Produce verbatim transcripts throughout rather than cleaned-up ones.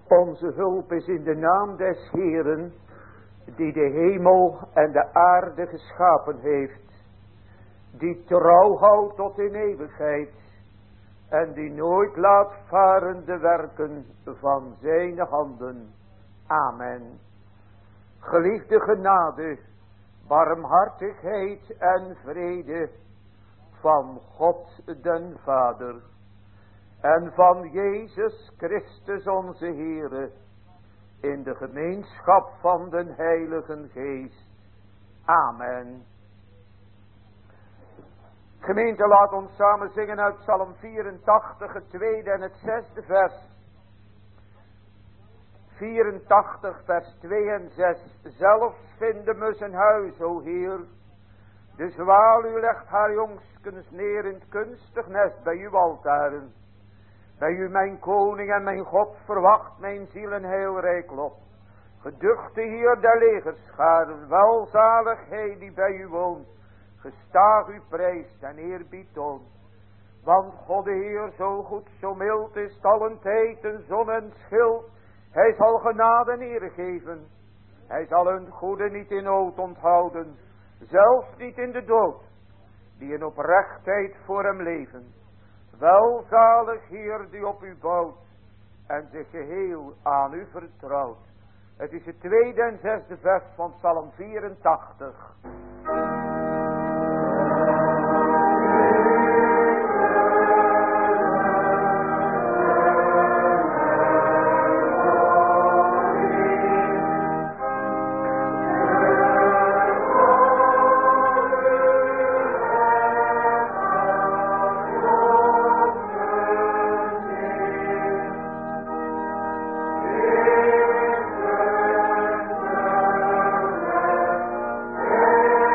Onze hulp is in de naam des Heeren, die de hemel en de aarde geschapen heeft, die trouw houdt tot in eeuwigheid en die nooit laat varen de werken van zijn handen. Amen. Geliefde genade, barmhartigheid en vrede van God den Vader en van Jezus Christus onze Heere, in de gemeenschap van den Heiligen Geest. Amen. Gemeente, laat ons samen zingen uit Psalm vierentachtig, het tweede en het zesde vers. vierentachtig, vers twee en zes. Zelfs vinden me zijn huis, o Heer. De zwaluw legt haar jongskens neer in het kunstig nest bij uw altaren. Bij u, mijn koning en mijn God, verwacht mijn ziel een heel rijk lot. Geduchte Heer der legerscharen, welzalig hij die bij u woont. Gestaag u prijst en eerbied toont. Want God de Heer zo goed, zo mild is, alentijd een zon en schild. Hij zal genade en eer geven. Hij zal hun goede niet in nood onthouden, zelfs niet in de dood, die in oprechtheid voor hem leven. Welzalig Heer die op u bouwt en zich geheel aan u vertrouwt. Het is het tweede en zesde vers van Psalm vierentachtig. Yeah.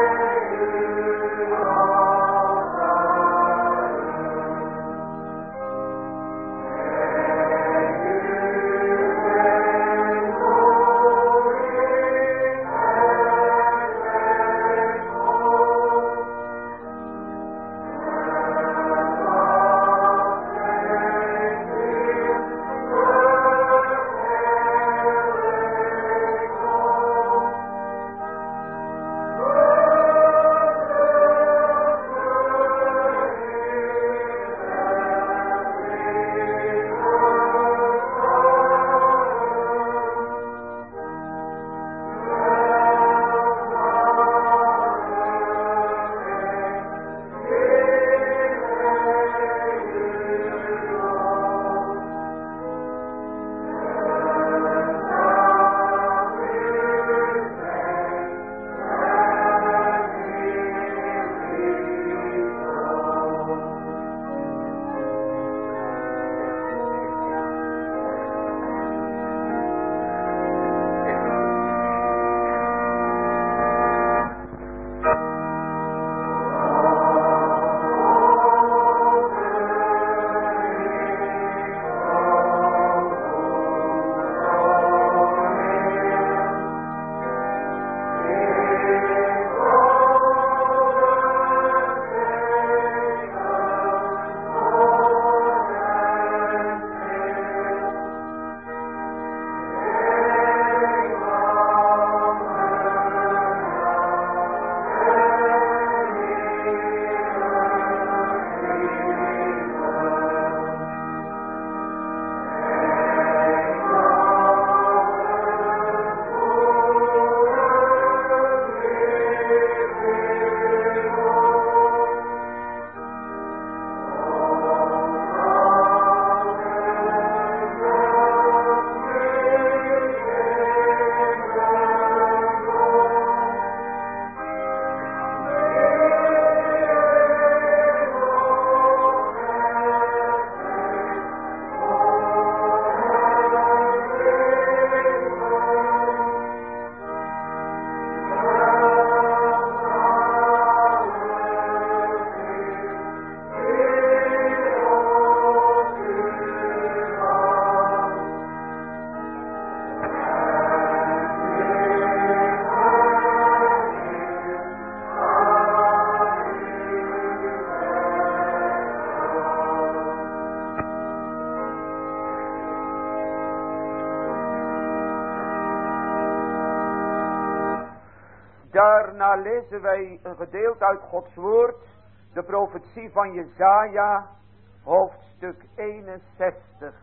daarna lezen wij een gedeelte uit Gods woord, de profetie van Jesaja, hoofdstuk eenenzestig.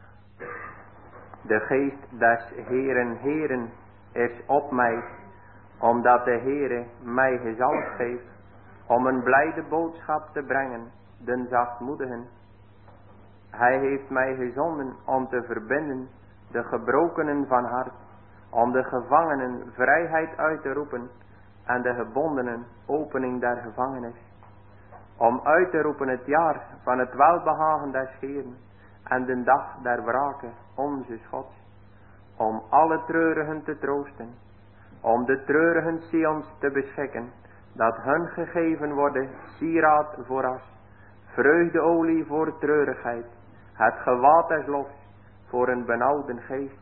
De geest des Heeren Heeren is op mij, omdat de Heere mij gezalfd heeft, om een blijde boodschap te brengen, den zachtmoedigen. Hij heeft mij gezonden om te verbinden de gebrokenen van hart, om de gevangenen vrijheid uit te roepen en de gebondenen opening der gevangenis. Om uit te roepen het jaar van het welbehagen des Heeren en de dag der wrake onze Gods. Om alle treurigen te troosten, om de treurigen Sions te beschikken, dat hun gegeven worden sieraad vooras, vreugdeolie voor treurigheid, het gewaad des lofs voor een benauwden geest.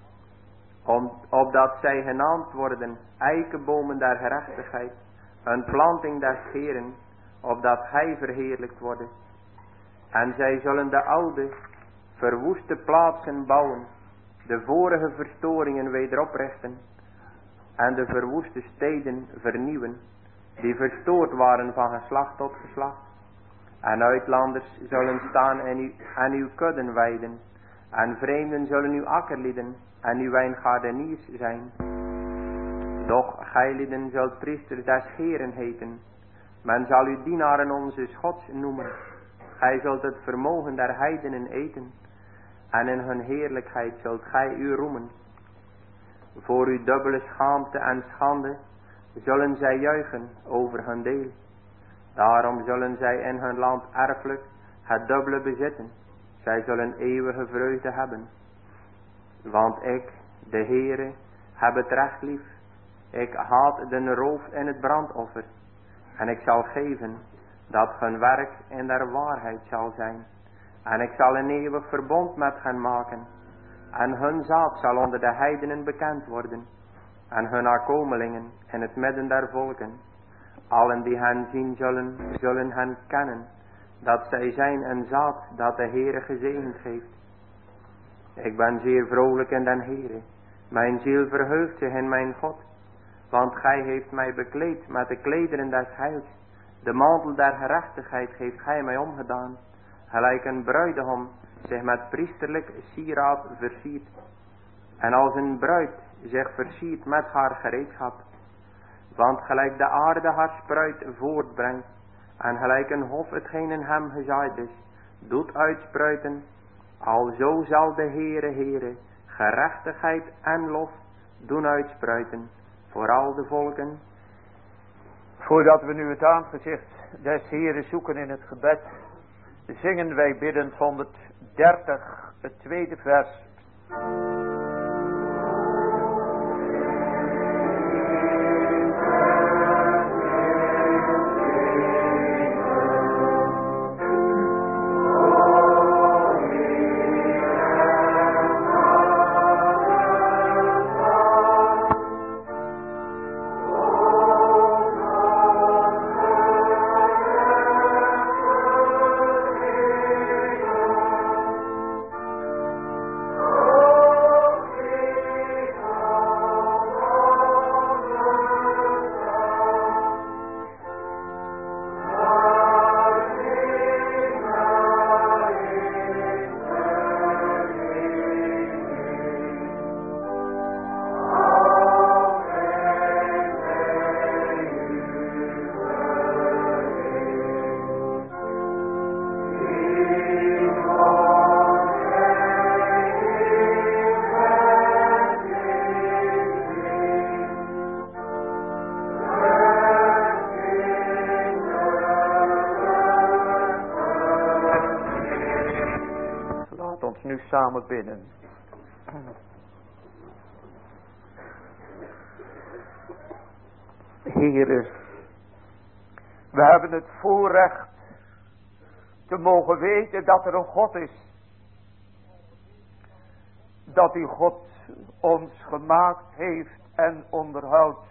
Om, opdat zij genaamd worden eikenbomen der gerechtigheid, een planting des Heeren, opdat hij verheerlijkt worden. En zij zullen de oude, verwoeste plaatsen bouwen, de vorige verstoringen wederoprichten, en de verwoeste steden vernieuwen, die verstoord waren van geslacht tot geslacht. En uitlanders zullen staan en, u, en uw kudden weiden, en vreemden zullen uw akkerlieden en uw wijngaardeniers zijn. Doch gijlieden zult priesters des Heeren heten, men zal u dienaren onze Gods noemen. Gij zult het vermogen der heidenen eten, en in hun heerlijkheid zult gij u roemen. Voor uw dubbele schaamte en schande zullen zij juichen over hun deel. Daarom zullen zij in hun land erfelijk het dubbele bezitten. Zij zullen eeuwige vreugde hebben. Want ik, de Heere, heb het recht lief. Ik haat den roof in het brandoffer. En ik zal geven dat hun werk in der waarheid zal zijn. En ik zal een eeuwig verbond met hen maken. En hun zaad zal onder de heidenen bekend worden. En hun nakomelingen in het midden der volken. Allen die hen zien zullen, zullen hen kennen. Dat zij zijn een zaad dat de Heere gezegend heeft. Ik ben zeer vrolijk in den Heere. Mijn ziel verheugt zich in mijn God. Want gij heeft mij bekleed met de klederen des heils. De mantel der gerechtigheid heeft gij mij omgedaan. Gelijk een bruidegom zich met priesterlijk sieraad versiert. En als een bruid zich versiert met haar gereedschap. Want gelijk de aarde haar spruit voortbrengt. En gelijk een hof hetgeen in hem gezaaid is, doet uitspruiten. Alzo zal de Heere Heere gerechtigheid en lof doen uitspruiten voor al de volken. Voordat we nu het aangezicht des Heeren zoeken in het gebed, zingen wij biddend honderddertig, het tweede vers. Samen bidden. Heere, we hebben het voorrecht te mogen weten dat er een God is. Dat die God ons gemaakt heeft en onderhoudt.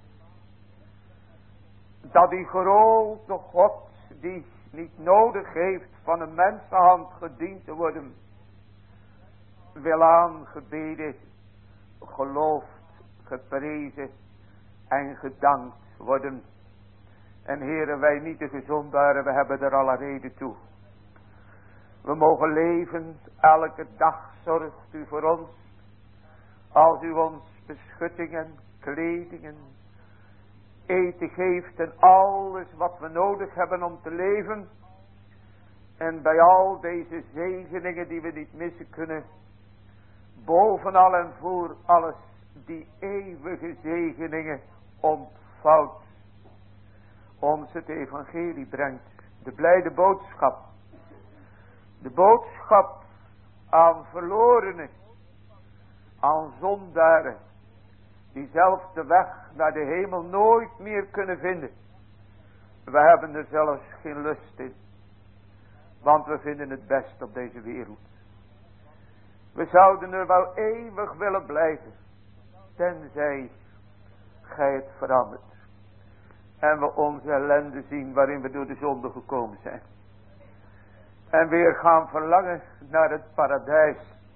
Dat die grote God die niet nodig heeft van een mensenhand gediend te worden, wil aangebeden, geloofd, geprezen en gedankt worden. En heren, wij nietige zondaren, we hebben er alle reden toe. We mogen leven, elke dag zorgt u voor ons. Als u ons beschuttingen, kledingen, eten geeft en alles wat we nodig hebben om te leven. En bij al deze zegeningen die we niet missen kunnen, bovenal en voor alles die eeuwige zegeningen ontvouwt. Ons het evangelie brengt, de blijde boodschap. De boodschap aan verlorenen, aan zondaren, die zelfs de weg naar de hemel nooit meer kunnen vinden. We hebben er zelfs geen lust in, want we vinden het best op deze wereld. We zouden er wel eeuwig willen blijven, tenzij gij het verandert. En we onze ellende zien waarin we door de zonde gekomen zijn. En weer gaan verlangen naar het paradijs.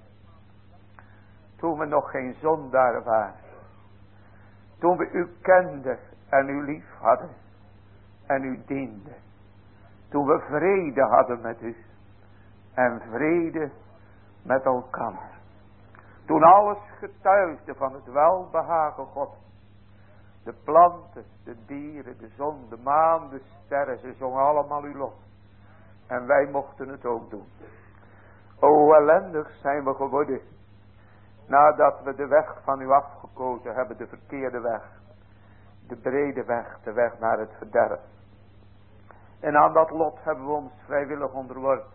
Toen we nog geen zondaren waren. Toen we u kenden en u lief hadden. En u dienden. Toen we vrede hadden met u. En vrede met elkaar. Toen alles getuigde van het welbehagen God. De planten, de dieren, de zon, de maan, de sterren. Ze zongen allemaal uw lof. En wij mochten het ook doen. O ellendig zijn we geworden. Nadat we de weg van u afgekozen hebben. De verkeerde weg. De brede weg. De weg naar het verderf. En aan dat lot hebben we ons vrijwillig onderworpen.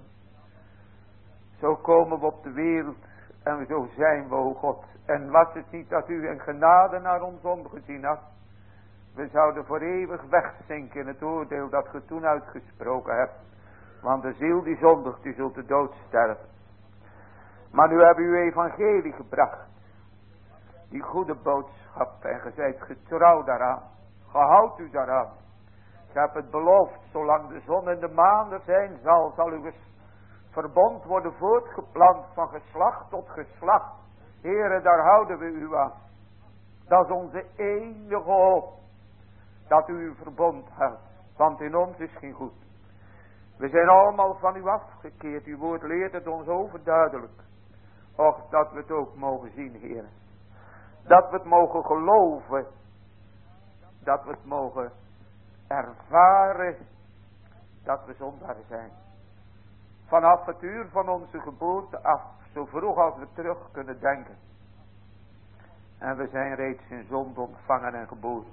Zo komen we op de wereld. En zo zijn we, o God. En was het niet dat u een genade naar ons omgezien had. We zouden voor eeuwig wegzinken in het oordeel dat ge toen uitgesproken hebt. Want de ziel die zondigt, die zult de dood sterven. Maar nu hebben u uw evangelie gebracht. Die goede boodschap. En ge zijt getrouw daaraan. Gehoud u daaraan. Ge hebt het beloofd. Zolang de zon en de maan er zijn zal. Zal uw verbond worden voortgeplant van geslacht tot geslacht. Here, daar houden we u aan. Dat is onze enige hoop. Dat u uw verbond houdt. Want in ons is geen goed. We zijn allemaal van u afgekeerd. Uw woord leert het ons overduidelijk. Och, dat we het ook mogen zien, Heer. Dat we het mogen geloven. Dat we het mogen ervaren. Dat we zondaren zijn. Vanaf het uur van onze geboorte af. Zo vroeg als we terug kunnen denken. En we zijn reeds in zonde ontvangen en geboren.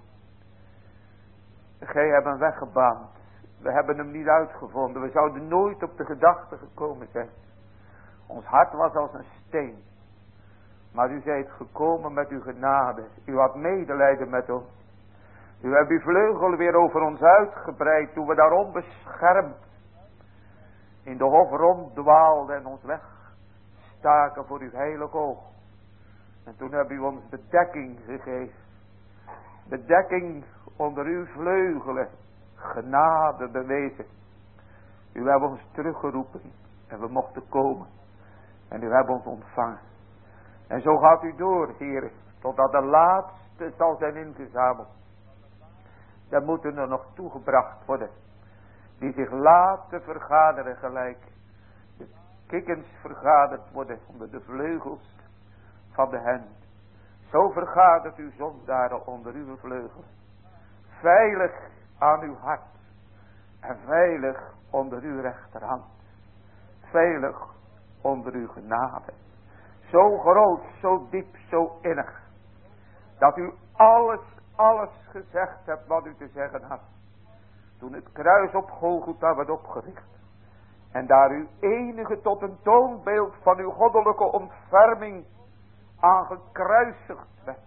Gij hebt een weg gebaand. We hebben hem niet uitgevonden. We zouden nooit op de gedachte gekomen zijn. Ons hart was als een steen. Maar u zijt gekomen met uw genade. U had medelijden met ons. U hebt uw vleugel weer over ons uitgebreid. Toen we daar onbeschermd in de hof ronddwaalden en ons wegstaken voor uw heilig oog. En toen hebt u ons bedekking gegeven. Bedekking onder uw vleugelen. Genade bewezen. U hebt ons teruggeroepen. En we mochten komen. En u hebt ons ontvangen. En zo gaat u door, Heer. Totdat de laatste zal zijn ingezameld. Dan moeten er nog toegebracht worden. Die zich laten vergaderen gelijk. De kikkens vergaderd worden onder de vleugels van de hen. Zo vergadert uw zondaren onder uw vleugels. Veilig aan uw hart. En veilig onder uw rechterhand. Veilig onder uw genade. Zo groot, zo diep, zo innig. Dat u alles, alles gezegd hebt wat u te zeggen had. Toen het kruis op Golgotha werd opgericht. En daar uw enige tot een toonbeeld van uw goddelijke ontferming aan gekruisigd werd.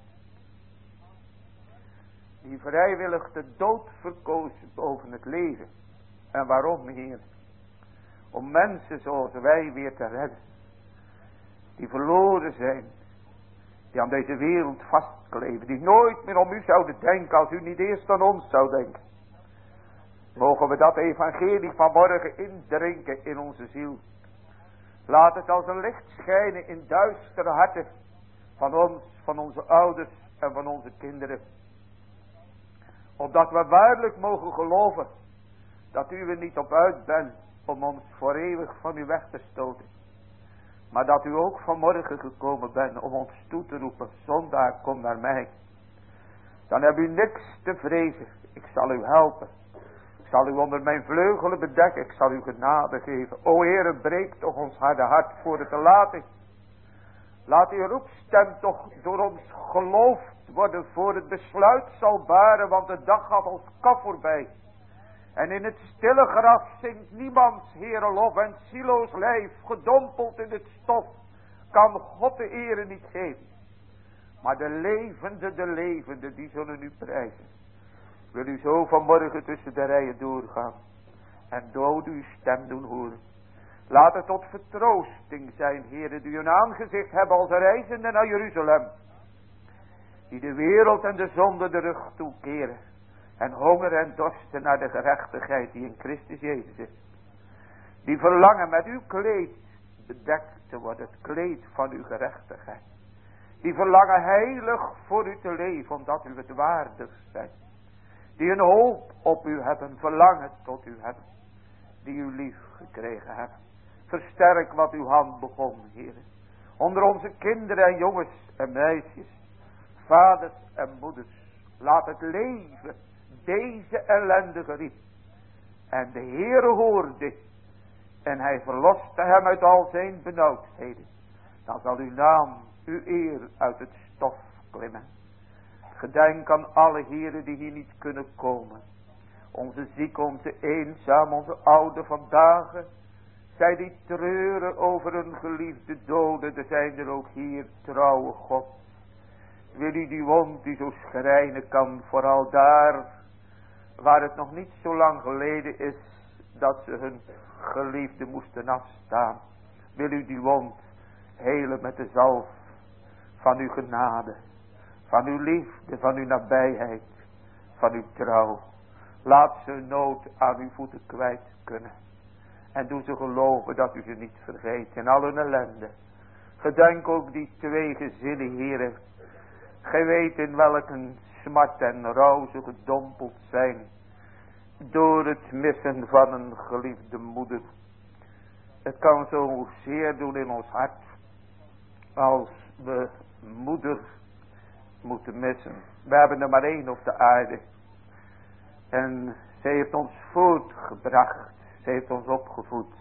Die vrijwillig de dood verkoos boven het leven. En waarom, Heer? Om mensen zoals wij weer te redden. Die verloren zijn. Die aan deze wereld vastkleven. Die nooit meer om u zouden denken als u niet eerst aan ons zou denken. Mogen we dat evangelie vanmorgen indrinken in onze ziel. Laat het als een licht schijnen in duistere harten. Van ons, van onze ouders en van onze kinderen. Opdat we waarlijk mogen geloven dat u er niet op uit bent om ons voor eeuwig van u weg te stoten. Maar dat u ook vanmorgen gekomen bent om ons toe te roepen. Zondaar, kom naar mij. Dan heb u niks te vrezen. Ik zal u helpen. Ik zal u onder mijn vleugelen bedekken. Ik zal u genade geven. O Heere, breek toch ons harde hart voor het te laat is. Laat uw roepstem toch door ons geloofd worden voor het besluit zal baren. Want de dag gaat als kaf voorbij. En in het stille graf zingt niemands Heere lof. En zieloos lijf, gedompeld in het stof, kan God de ere niet geven. Maar de levende, de levende, die zullen u prijzen. Wil u zo vanmorgen tussen de rijen doorgaan. En dood uw stem doen horen. Laat het tot vertroosting zijn, Heere, die hun aangezicht hebben als reizenden naar Jeruzalem. Die de wereld en de zonde de rug toekeren. En honger en dorsten naar de gerechtigheid die in Christus Jezus is. Die verlangen met uw kleed bedekt te worden. Het kleed van uw gerechtigheid. Die verlangen heilig voor u te leven. Omdat u het waardig bent. Die een hoop op u hebben. Verlangen tot u hebben. Die u lief gekregen hebben. Versterk wat uw hand begon, Heer. Onder onze kinderen en jongens en meisjes. Vaders en moeders. Laat het leven. Deze ellendige riep. En de Heere hoorde. En hij verloste hem uit al zijn benauwdheden. Dan zal uw naam, uw eer uit het stof klimmen. Gedenk aan alle heren die hier niet kunnen komen. Onze zieken, onze eenzaam, onze oude vandaag. Zij die treuren over hun geliefde doden. Er zijn er ook hier, trouwe God. Wil u die wond die zo schrijnen kan, vooral daar waar het nog niet zo lang geleden is dat ze hun geliefde moesten afstaan. Wil u die wond helen met de zalf van uw genade, van uw liefde, van uw nabijheid, van uw trouw. Laat ze hun nood aan uw voeten kwijt kunnen. En doe ze geloven dat u ze niet vergeet in al hun ellende. Gedenk ook die twee gezinnen, heren. Gij weet in welke smart en rouw ze gedompeld zijn. Door het missen van een geliefde moeder. Het kan zo zeer doen in ons hart. Als we moeder moeten missen. We hebben er maar één op de aarde. En zij heeft ons voortgebracht. Zij heeft ons opgevoed.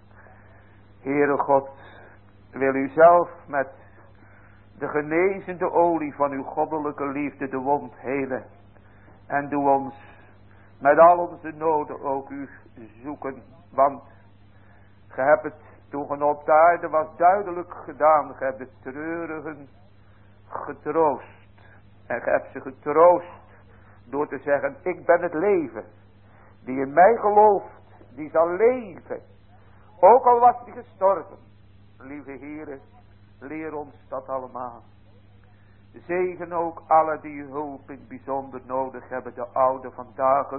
Heere God, wil u zelf met de genezende olie van uw goddelijke liefde de wond helen. En doe ons met al onze noden ook u zoeken. Want ge hebt het toen ge op de aarde was duidelijk gedaan. Ge hebt de treurigen getroost. En ge hebt ze getroost door te zeggen, ik ben het leven. Die in mij gelooft, die zal leven. Ook al was die gestorven. Lieve Heere, leer ons dat allemaal. Zegen ook alle die uw hulp in bijzonder nodig hebben. De oude vandaag.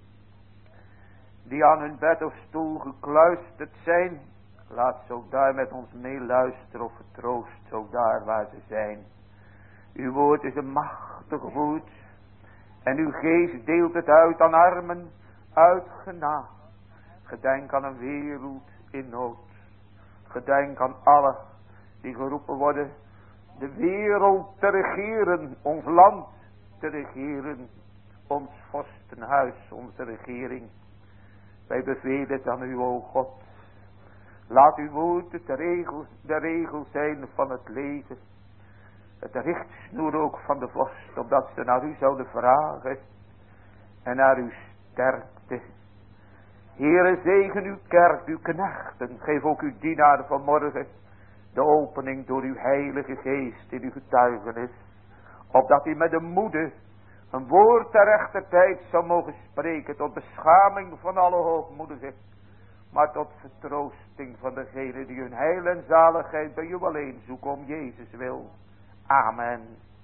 Die aan hun bed of stoel gekluisterd zijn. Laat ze ook daar met ons meeluisteren of vertroost. Ook daar waar ze zijn. Uw woord is een machtig woord. En uw geest deelt het uit aan armen uit genade. Gedenk aan een wereld in nood. Gedenk aan alle die geroepen worden de wereld te regeren, ons land te regeren, ons vorstenhuis, onze regering. Wij bevelen het aan u, o God. Laat uw woord de regel, de regel zijn van het leven. Het richtsnoer ook van de vorst, opdat ze naar u zouden vragen en naar uw sterkte. Heere, zegen uw kerk, uw knechten. Geef ook uw dienaar vanmorgen de opening door uw heilige geest in uw getuigenis. Opdat hij met de moede een woord ter rechter tijd zou mogen spreken. Tot beschaming van alle hoogmoedigen. Maar tot vertroosting van degenen die hun heil en zaligheid bij u alleen zoeken om Jezus wil. Amen.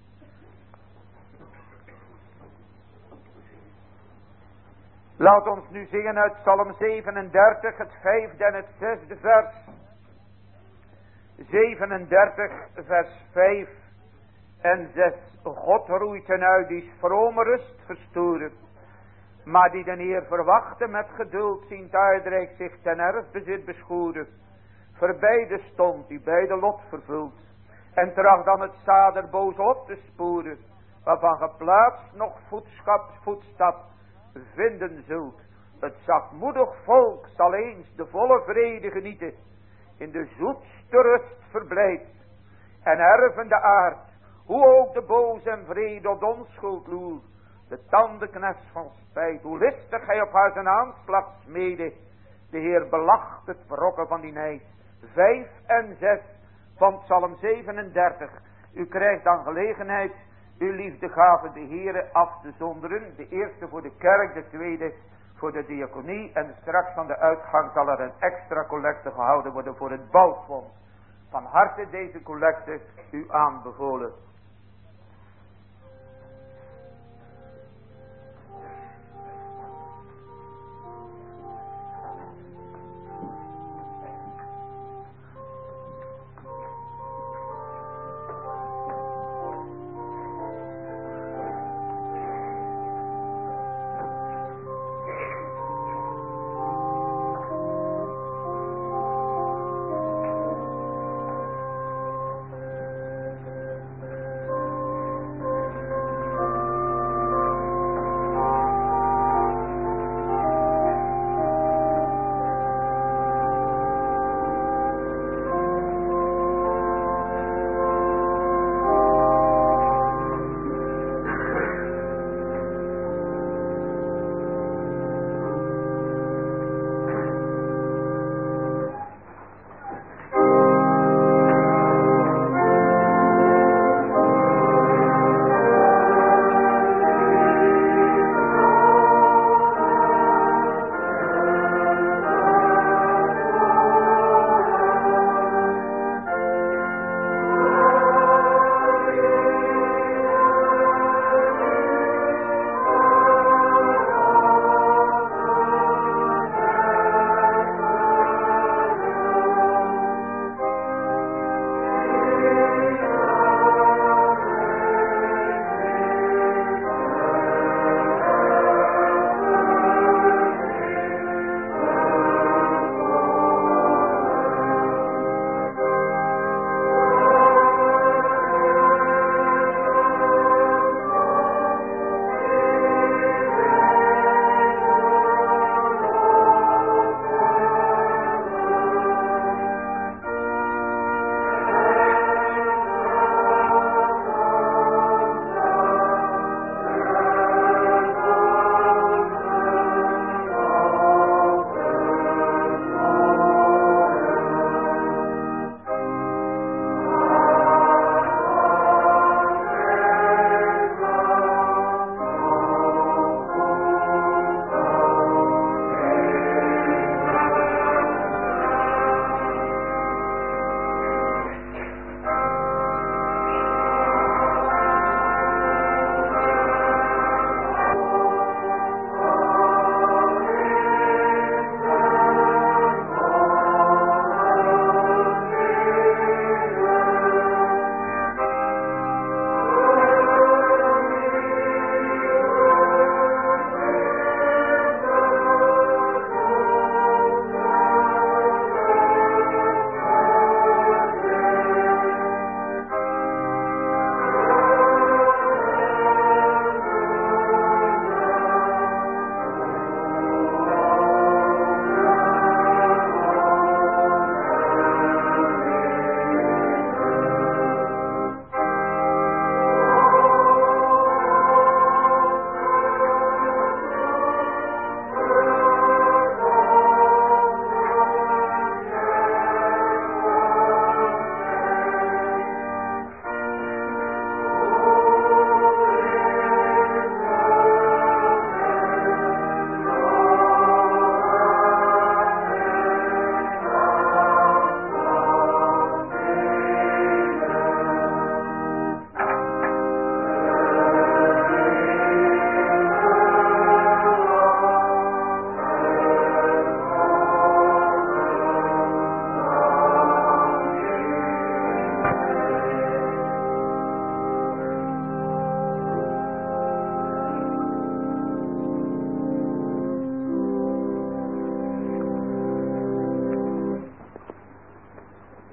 Laat ons nu zingen uit Psalm zevenendertig, het vijfde en het zesde vers. zevenendertig, vers vijf en zes. God roeit hen uit die vrome rust verstoren. Maar die de Heer verwachtte met geduld, zien het aardrijk zich ten erfbezit beschoren. Voor beide stond die beide lot vervult. En tracht dan het zaad boos op te sporen. Waarvan geplaatst nog voetschap, voetstap vinden zult. Het zachtmoedig volk zal eens de volle vrede genieten. In de zoetste rust verblijft. En erven de aard. Hoe ook de boos en vrede op de onschuld loert. De tandenkners van spijt. Hoe listig hij op haar zijn aanslag smede. De Heer belacht het wrokken van die nijd. Vijf en zes van Psalm zevenendertig. U krijgt dan gelegenheid uw liefdegave de Heere af te zonderen. De eerste voor de kerk, de tweede voor de diaconie. En straks van de uitgang zal er een extra collecte gehouden worden voor het bouwfonds. Van harte deze collecte u aanbevolen.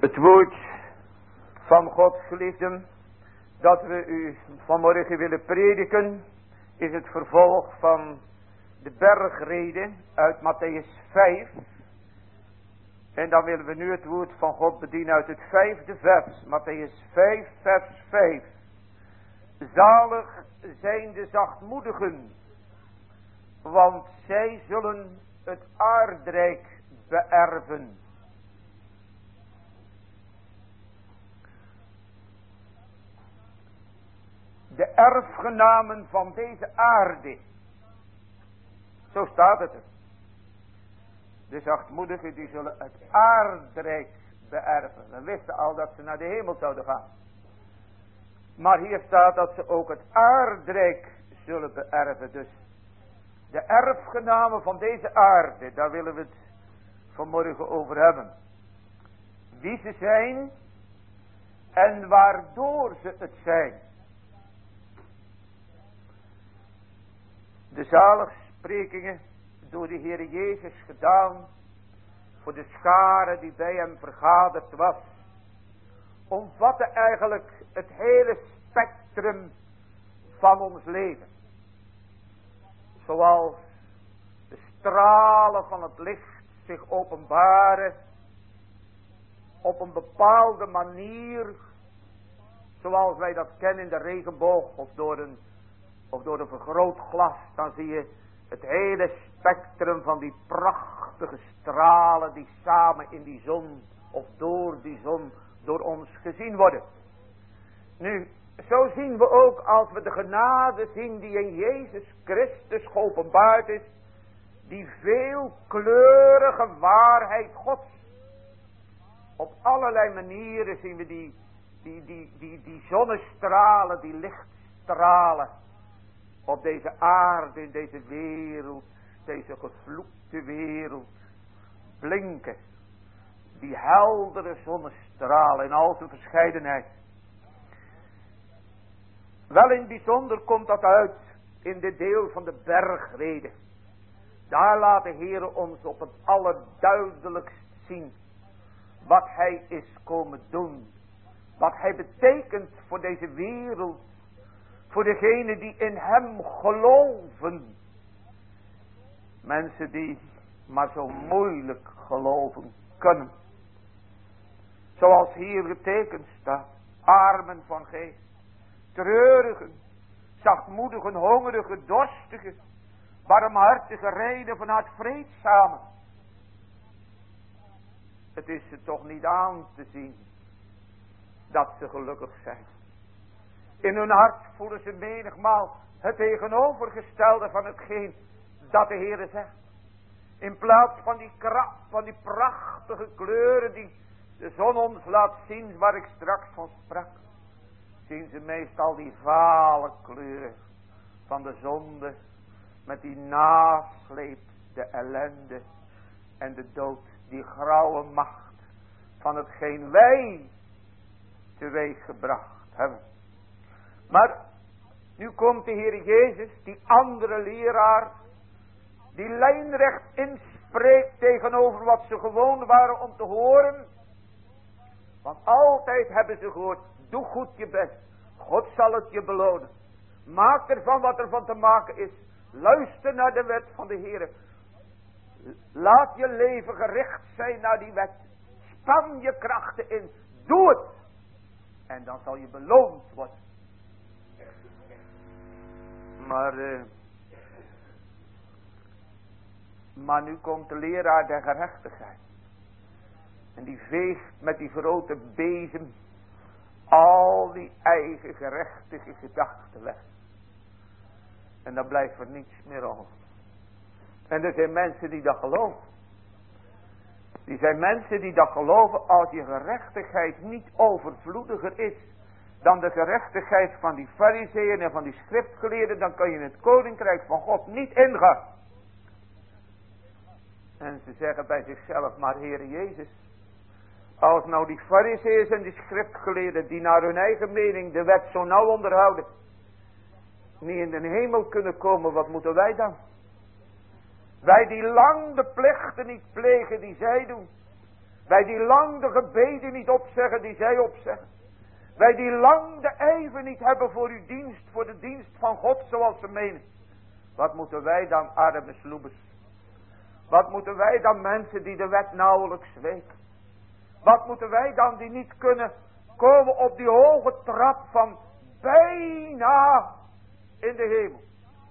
Het woord van God, geliefden, dat we u vanmorgen willen prediken, is het vervolg van de bergrede uit Mattheüs vijf. En dan willen we nu het woord van God bedienen uit het vijfde vers, Mattheüs vijf, vers vijf. Zalig zijn de zachtmoedigen, want zij zullen het aardrijk beërven. De erfgenamen van deze aarde. Zo staat het er. De zachtmoedigen die zullen het aardrijk beërven. We wisten al dat ze naar de hemel zouden gaan. Maar hier staat dat ze ook het aardrijk zullen beërven. Dus de erfgenamen van deze aarde, daar willen we het vanmorgen over hebben. Wie ze zijn en waardoor ze het zijn. De zaligsprekingen door de Heer Jezus gedaan voor de schare die bij hem vergaderd was, omvatten eigenlijk het hele spectrum van ons leven. Zoals de stralen van het licht zich openbaren op een bepaalde manier, zoals wij dat kennen in de regenboog of door een, of door een vergrootglas, dan zie je het hele spectrum van die prachtige stralen die samen in die zon of door die zon door ons gezien worden. Nu, zo zien we ook als we de genade zien die in Jezus Christus geopenbaard is, die veelkleurige waarheid Gods. Op allerlei manieren zien we die, die, die, die, die zonnestralen, die lichtstralen op deze aarde, in deze wereld, deze gevloekte wereld, blinken. Die heldere zonnestralen in al zijn verscheidenheid. Wel in bijzonder komt dat uit in dit deel van de bergrede. Daar laat de Heer ons op het allerduidelijkst zien wat hij is komen doen. Wat hij betekent voor deze wereld. Voor degenen die in hem geloven. Mensen die maar zo moeilijk geloven kunnen. Zoals hier getekend staat. Armen van geest. Treurigen. Zachtmoedigen, hongerigen, dorstigen. Barmhartige, reinen van hart, vreedzamen. Het is ze toch niet aan te zien dat ze gelukkig zijn. In hun hart voelen ze menigmaal het tegenovergestelde van hetgeen dat de Heere zegt. In plaats van die kracht, van die prachtige kleuren die de zon ons laat zien, waar ik straks van sprak, zien ze meestal die vale kleur van de zonde, met die nasleep, de ellende en de dood, die grauwe macht van hetgeen wij teweeg gebracht hebben. Maar nu komt de Heer Jezus, die andere leraar, die lijnrecht inspreekt tegenover wat ze gewoon waren om te horen. Want altijd hebben ze gehoord, doe goed je best, God zal het je belonen. Maak ervan wat er van te maken is. Luister naar de wet van de Heer. Laat je leven gericht zijn naar die wet. Span je krachten in, doe het. En dan zal je beloond worden. Maar, uh, maar nu komt de leraar der gerechtigheid. En die veegt met die grote bezem al die eigen gerechtige gedachten weg. En dan blijft er niets meer over. En er zijn mensen die dat geloven. Die zijn mensen die dat geloven als je gerechtigheid niet overvloediger is dan de gerechtigheid van die farizeeën en van die schriftgeleerden, dan kan je in het koninkrijk van God niet ingaan. En ze zeggen bij zichzelf, maar Heere Jezus, als nou die farizeeën en die schriftgeleerden die naar hun eigen mening de wet zo nauw onderhouden, niet in de hemel kunnen komen, wat moeten wij dan? Wij die lang de plichten niet plegen die zij doen. Wij die lang de gebeden niet opzeggen die zij opzeggen. Wij die lang de ijver niet hebben voor uw dienst, voor de dienst van God zoals ze menen. Wat moeten wij dan, arme sloebers? Wat moeten wij dan, mensen die de wet nauwelijks weten? Wat moeten wij dan die niet kunnen komen op die hoge trap van bijna in de hemel?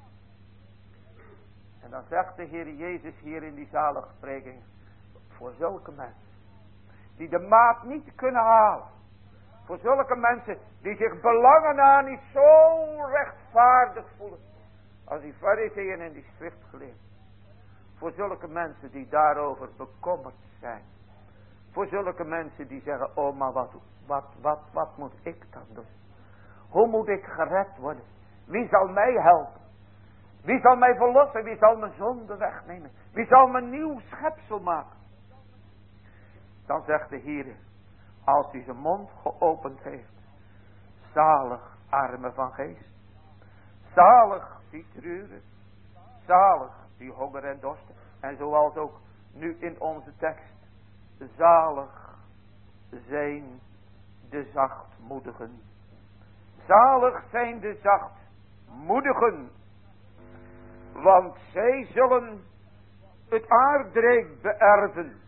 En dan zegt de Heer Jezus hier in die zaligspreking, voor zulke mensen die de maat niet kunnen halen, voor zulke mensen die zich belangen aan niet zo rechtvaardig voelen als die farizeeën en die schriftgeleerden, voor zulke mensen die daarover bekommerd zijn, voor zulke mensen die zeggen, oh maar wat, wat, wat, wat moet ik dan doen? Hoe moet ik gered worden? Wie zal mij helpen? Wie zal mij verlossen? Wie zal mijn zonde wegnemen? Wie zal mijn nieuw schepsel maken? Dan zegt de Heer, als hij zijn mond geopend heeft, zalig armen van geest, zalig die treuren, zalig die honger en dorsten. En zoals ook nu in onze tekst, zalig zijn de zachtmoedigen. Zalig zijn de zachtmoedigen, want zij zullen het aardrijk beërven.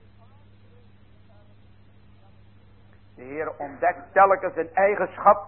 De Heer ontdekt telkens een eigenschap,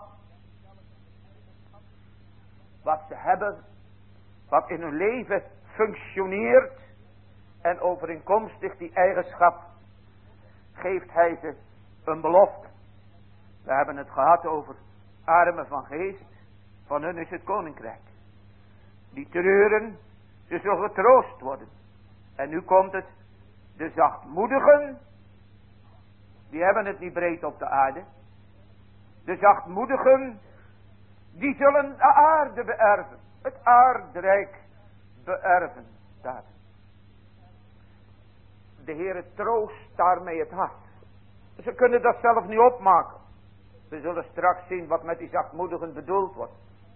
wat ze hebben, wat in hun leven functioneert, en overeenkomstig die eigenschap geeft hij ze een belofte. We hebben het gehad over armen van geest, van hun is het koninkrijk. Die treuren, ze zullen getroost worden. En nu komt het, de zachtmoedigen, die hebben het niet breed op de aarde. De zachtmoedigen, die zullen de aarde beërven. Het aardrijk beërven. Daar. De Heere troost daarmee het hart. Ze kunnen dat zelf niet opmaken. We zullen straks zien wat met die zachtmoedigen bedoeld wordt.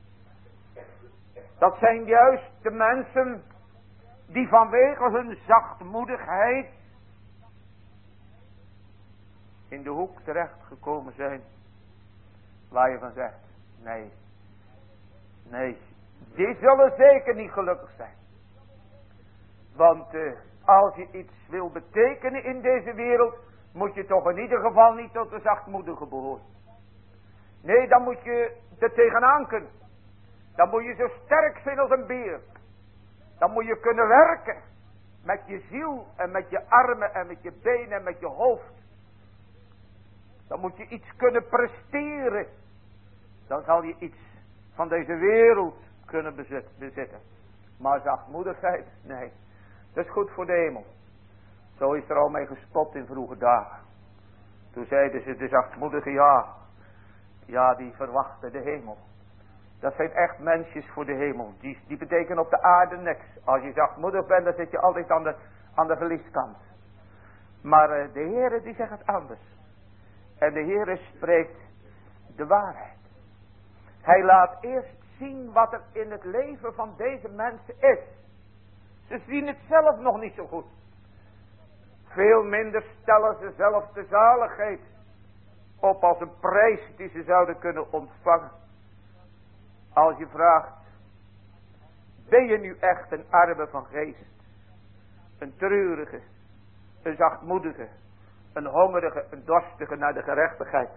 Dat zijn juist de mensen die vanwege hun zachtmoedigheid in de hoek terechtgekomen zijn, waar je van zegt, nee, nee, die zullen zeker niet gelukkig zijn. Want uh, als je iets wil betekenen in deze wereld, moet je toch in ieder geval niet tot de zachtmoedigen behoren. Nee, dan moet je er tegenaan kunnen. Dan moet je zo sterk zijn als een beer. Dan moet je kunnen werken. Met je ziel en met je armen en met je benen en met je hoofd. Dan moet je iets kunnen presteren. Dan zal je iets van deze wereld kunnen bezitten. Maar zachtmoedigheid, nee. Dat is goed voor de hemel. Zo is er al mee gespot in vroege dagen. Toen zeiden ze, de zachtmoedige, ja. Ja, die verwachten de hemel. Dat zijn echt mensjes voor de hemel. Die, die betekenen op de aarde niks. Als je zachtmoedig bent, dan zit je altijd aan de, aan de verlieskant. Maar uh, de Heere die zegt het anders. En de Heere spreekt de waarheid. Hij laat eerst zien wat er in het leven van deze mensen is. Ze zien het zelf nog niet zo goed. Veel minder stellen ze zelf de zaligheid op als een prijs die ze zouden kunnen ontvangen. Als je vraagt, ben je nu echt een arme van geest? Een treurige, een zachtmoedige, een hongerige, een dorstige naar de gerechtigheid.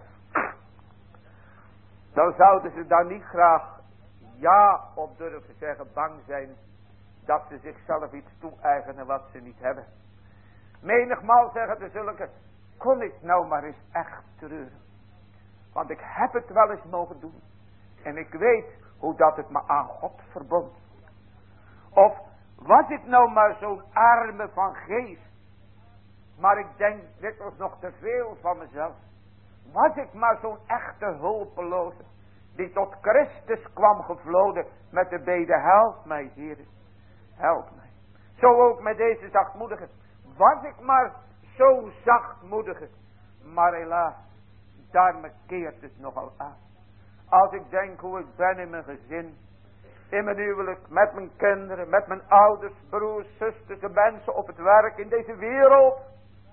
Dan zouden ze daar niet graag ja op durven zeggen, bang zijn dat ze zichzelf iets toe-eigenen wat ze niet hebben. Menigmaal zeggen de zulke, kon ik nou maar eens echt treuren. Want ik heb het wel eens mogen doen. En ik weet hoe dat het me aan God verbond. Of was ik nou maar zo'n arme van geest. Maar ik denk dikwijls nog te veel van mezelf. Was ik maar zo'n echte hulpeloze. Die tot Christus kwam gevloden met de bede, help mij Heer. Help mij. Zo ook met deze zachtmoedige. Was ik maar zo'n zachtmoedige. Maar helaas, daar me keert het nogal aan. Als ik denk hoe ik ben in mijn gezin. In mijn huwelijk, met mijn kinderen, met mijn ouders, broers, zusters, de mensen op het werk, in deze wereld.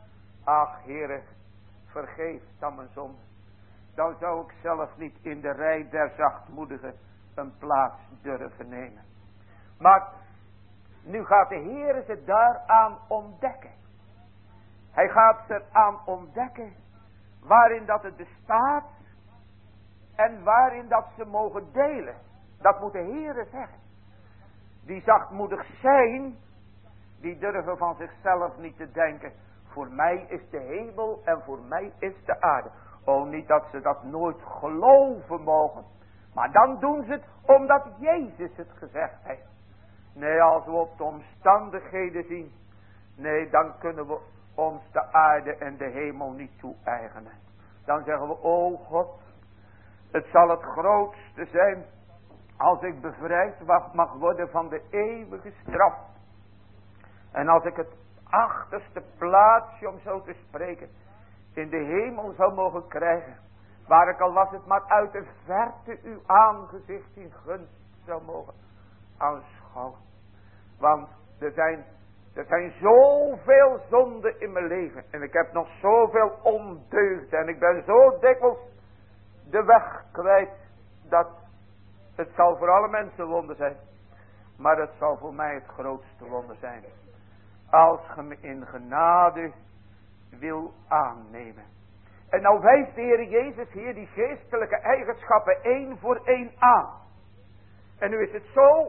Ach, Heere, vergeef dan mijn zonde. Dan zou ik zelf niet in de rij der zachtmoedigen een plaats durven nemen. Maar nu gaat de Heere ze daaraan ontdekken. Hij gaat ze aan ontdekken waarin dat het bestaat en waarin dat ze mogen delen. Dat moet de Heere zeggen. Die zachtmoedig zijn, die durven van zichzelf niet te denken. Voor mij is de hemel en voor mij is de aarde. Oh, niet dat ze dat nooit geloven mogen. Maar dan doen ze het omdat Jezus het gezegd heeft. Nee, als we op de omstandigheden zien. Nee, dan kunnen we ons de aarde en de hemel niet toe-eigenen. Dan zeggen we, oh God, het zal het grootste zijn als ik bevrijd mag worden van de eeuwige straf. En als ik het achterste plaatsje, om zo te spreken, in de hemel zou mogen krijgen. Waar ik al was het maar uit de verte uw aangezicht in gunst zou mogen aanschouwen. Want er zijn, er zijn zoveel zonden in mijn leven. En ik heb nog zoveel ondeugden. En ik ben zo dikwijls de weg kwijt. Dat het zal voor alle mensen wonder zijn. Maar het zal voor mij het grootste wonder zijn. Als je me in genade wil aannemen. En nou wijst de Heer Jezus hier die geestelijke eigenschappen één voor één aan. En nu is het zo.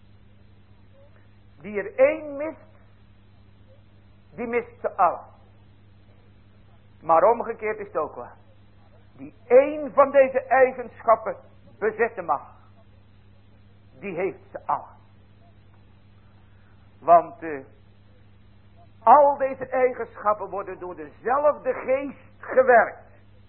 Die er één mist. Die mist ze allen. Maar omgekeerd is het ook waar. Die één van deze eigenschappen bezitten mag. Die heeft ze allen. Want uh, al deze eigenschappen worden door dezelfde geest gewerkt.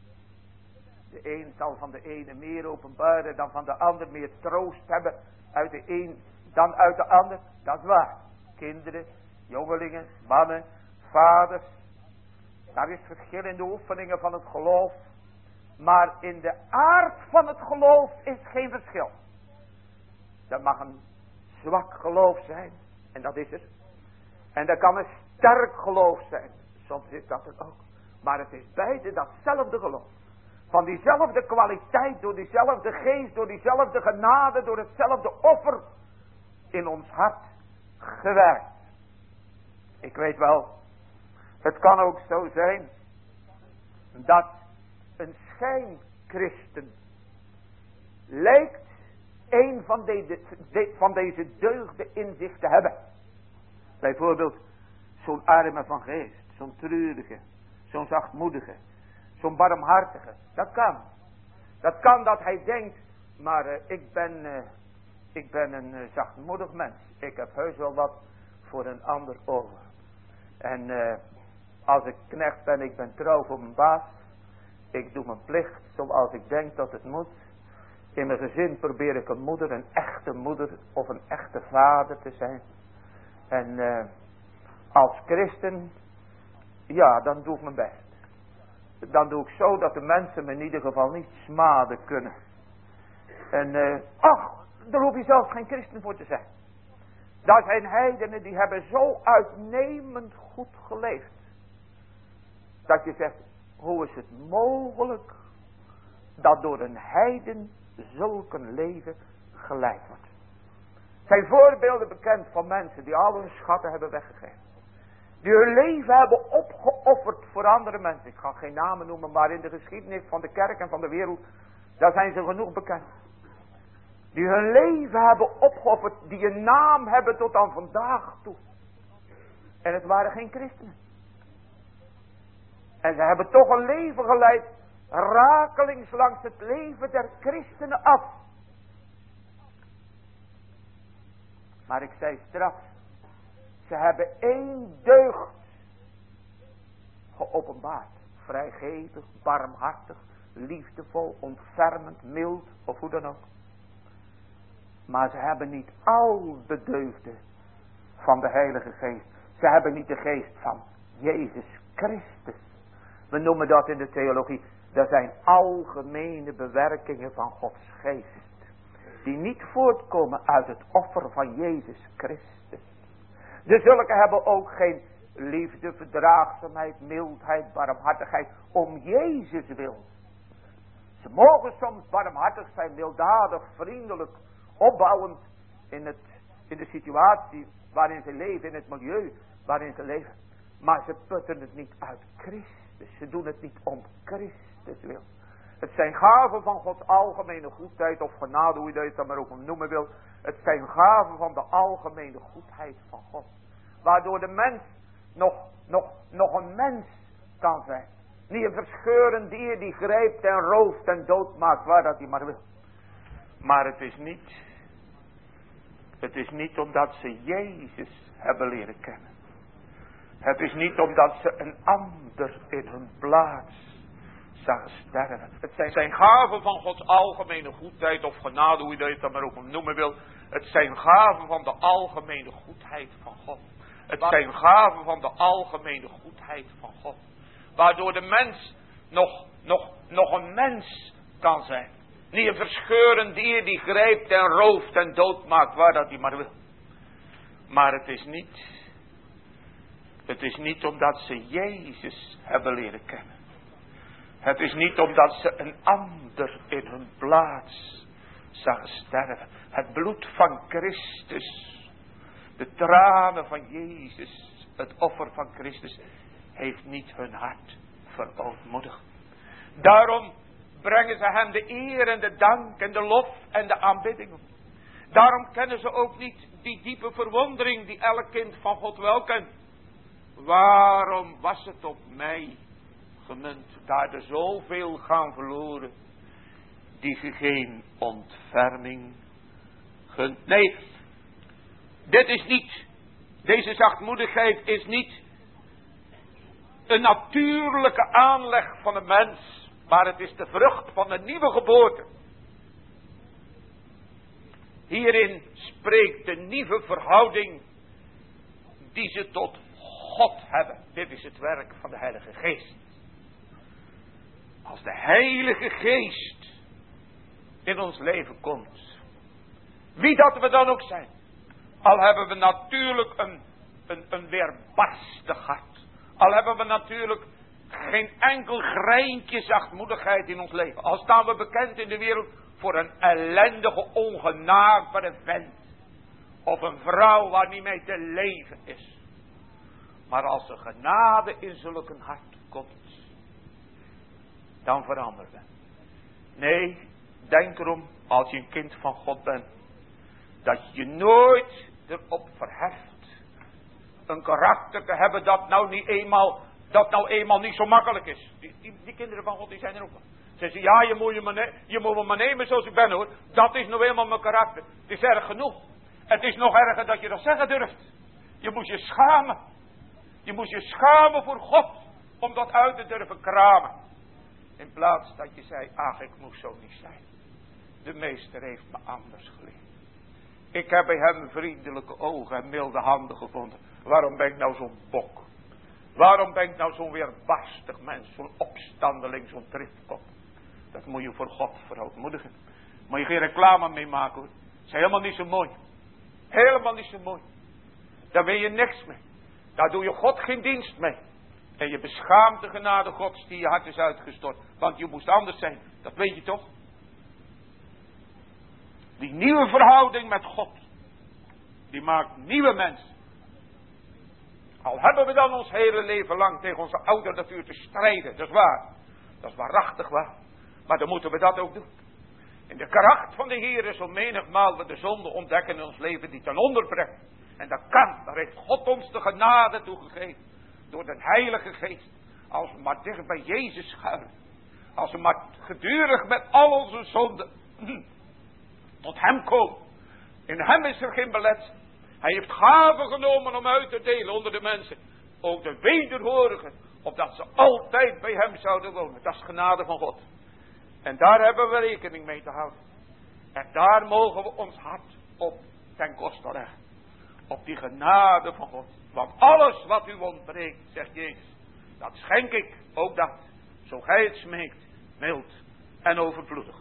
De een zal van de ene meer openbaren dan van de ander, meer troost hebben uit de een dan uit de ander. Dat is waar. Kinderen, jongelingen, mannen, vaders. Daar is verschil in de oefeningen van het geloof. Maar in de aard van het geloof is geen verschil. Dat mag een zwak geloof zijn. En dat is het. En dat kan een sterk geloof zijn. Soms is dat het ook. Maar het is beide datzelfde geloof. Van diezelfde kwaliteit, door diezelfde geest, door diezelfde genade, door hetzelfde offer in ons hart gewerkt. Ik weet wel, het kan ook zo zijn dat een schijnchristen lijkt een van, de, de, van deze deugden in zich te hebben. Bijvoorbeeld zo'n arme van geest, zo'n treurige, zo'n zachtmoedige, zo'n barmhartige. Dat kan. Dat kan dat hij denkt, maar uh, ik, ben, uh, ik ben een uh, zachtmoedig mens. Ik heb heus wel wat voor een ander over. En uh, als ik knecht ben, ik ben trouw voor mijn baas. Ik doe mijn plicht zoals ik denk dat het moet. In mijn gezin probeer ik een moeder, een echte moeder of een echte vader te zijn. En uh, als christen, ja, dan doe ik mijn best. Dan doe ik zo dat de mensen me in ieder geval niet smaden kunnen. En uh, ach, daar hoef je zelfs geen christen voor te zijn. Daar zijn heidenen die hebben zo uitnemend goed geleefd. Dat je zegt, hoe is het mogelijk dat door een heiden zulk een leven geleid wordt. Er zijn voorbeelden bekend van mensen die al hun schatten hebben weggegeven. Die hun leven hebben opgeofferd voor andere mensen. Ik ga geen namen noemen, maar in de geschiedenis van de kerk en van de wereld, daar zijn ze genoeg bekend. Die hun leven hebben opgeofferd, die een naam hebben tot aan vandaag toe. En het waren geen christenen. En ze hebben toch een leven geleid, rakelings langs het leven der christenen af. Maar ik zei straks, ze hebben één deugd geopenbaard. Vrijgevig, barmhartig, liefdevol, ontfermend, mild of hoe dan ook. Maar ze hebben niet al de deugden van de Heilige Geest. Ze hebben niet de geest van Jezus Christus. We noemen dat in de theologie. Dat zijn algemene bewerkingen van Gods geest. Die niet voortkomen uit het offer van Jezus Christus. De zulke hebben ook geen liefde, verdraagzaamheid, mildheid, barmhartigheid, om Jezus wil. Ze mogen soms barmhartig zijn, milddadig, vriendelijk, opbouwend in, het, in de situatie waarin ze leven, in het milieu waarin ze leven. Maar ze putten het niet uit Christus. Ze doen het niet om Christus wil. Het zijn gaven van Gods algemene goedheid of genade, hoe je dat dan maar ook noemen wil. Het zijn gaven van de algemene goedheid van God. Waardoor de mens nog, nog, nog een mens kan zijn. Niet een verscheurend dier die grijpt en rooft en doodmaakt waar dat hij maar wil. Maar het is niet, het is niet omdat ze Jezus hebben leren kennen. Het is niet omdat ze een ander in hun plaats zagen sterven. Het zijn, zijn gaven van Gods algemene goedheid of genade, hoe je dat dan maar ook noemen wil. Het zijn gaven van de algemene goedheid van God. Het zijn gaven van de algemene goedheid van God. Waardoor de mens nog, nog, nog een mens kan zijn. Niet een verscheurend dier die grijpt en rooft en doodmaakt waar dat hij maar wil. Maar het is niet, het is niet omdat ze Jezus hebben leren kennen. Het is niet omdat ze een ander in hun plaats zagen sterven. Het bloed van Christus, de tranen van Jezus, het offer van Christus, heeft niet hun hart verootmoedigd. Daarom brengen ze hem de eer en de dank en de lof en de aanbidding. Daarom kennen ze ook niet die diepe verwondering die elk kind van God wel kent. Waarom was het op mij gemunt, daar er zoveel gaan verloren, die ge geen ontferming gunt. Nee, dit is niet, deze zachtmoedigheid is niet een natuurlijke aanleg van een mens, maar het is de vrucht van een nieuwe geboorte. Hierin spreekt de nieuwe verhouding die ze tot God hebben. Dit is het werk van de Heilige Geest. Als de Heilige Geest in ons leven komt, wie dat we dan ook zijn, al hebben we natuurlijk een, een, een weerbarstig hart, al hebben we natuurlijk geen enkel greintje zachtmoedigheid in ons leven, al staan we bekend in de wereld voor een ellendige, ongenaakbare vent, of een vrouw waar niet mee te leven is. Maar als er genade in zulk een hart komt, dan veranderen we. Nee, denk erom, als je een kind van God bent, dat je nooit erop verheft een karakter te hebben dat nou niet eenmaal, dat nou eenmaal niet zo makkelijk is. Die, die, die kinderen van God, die zijn er ook wel. Ze zeggen, ja, je moet, je, me ne- je moet me maar nemen zoals ik ben hoor. Dat is nou eenmaal mijn karakter. Het is erg genoeg. Het is nog erger dat je dat zeggen durft. Je moet je schamen. Je moet je schamen voor God om dat uit te durven kramen. In plaats dat je zei, ach, ik moest zo niet zijn. De meester heeft me anders geleerd. Ik heb bij hem vriendelijke ogen en milde handen gevonden. Waarom ben ik nou zo'n bok? Waarom ben ik nou zo'n weerbarstig mens, zo'n opstandeling, zo'n driftkop? Dat moet je voor God verootmoedigen. Moet je geen reclame mee maken hoor. Dat is helemaal niet zo mooi. Helemaal niet zo mooi. Daar ben je niks mee. Daar doe je God geen dienst mee. En je beschaamt de genade Gods die je hart is uitgestort. Want je moest anders zijn. Dat weet je toch? Die nieuwe verhouding met God. Die maakt nieuwe mensen. Al hebben we dan ons hele leven lang tegen onze oude natuur te strijden. Dat is waar. Dat is waarachtig waar. Maar dan moeten we dat ook doen. In de kracht van de Heer is zo menigmaal we de zonde ontdekken in ons leven die ten onder brengt. En dat kan. Daar heeft God ons de genade toegegeven. Door de Heilige Geest. Als we maar dicht bij Jezus schuilen. Als we maar gedurig met al onze zonden tot hem komen. In hem is er geen belet. Hij heeft gaven genomen om uit te delen onder de mensen. Ook de wederhorigen. Opdat ze altijd bij hem zouden wonen. Dat is genade van God. En daar hebben we rekening mee te houden. En daar mogen we ons hart op ten koste leggen. Op die genade van God. Want alles wat u ontbreekt, zegt Jezus, dat schenk ik, ook dat, zo gij het smeekt, mild en overvloedig.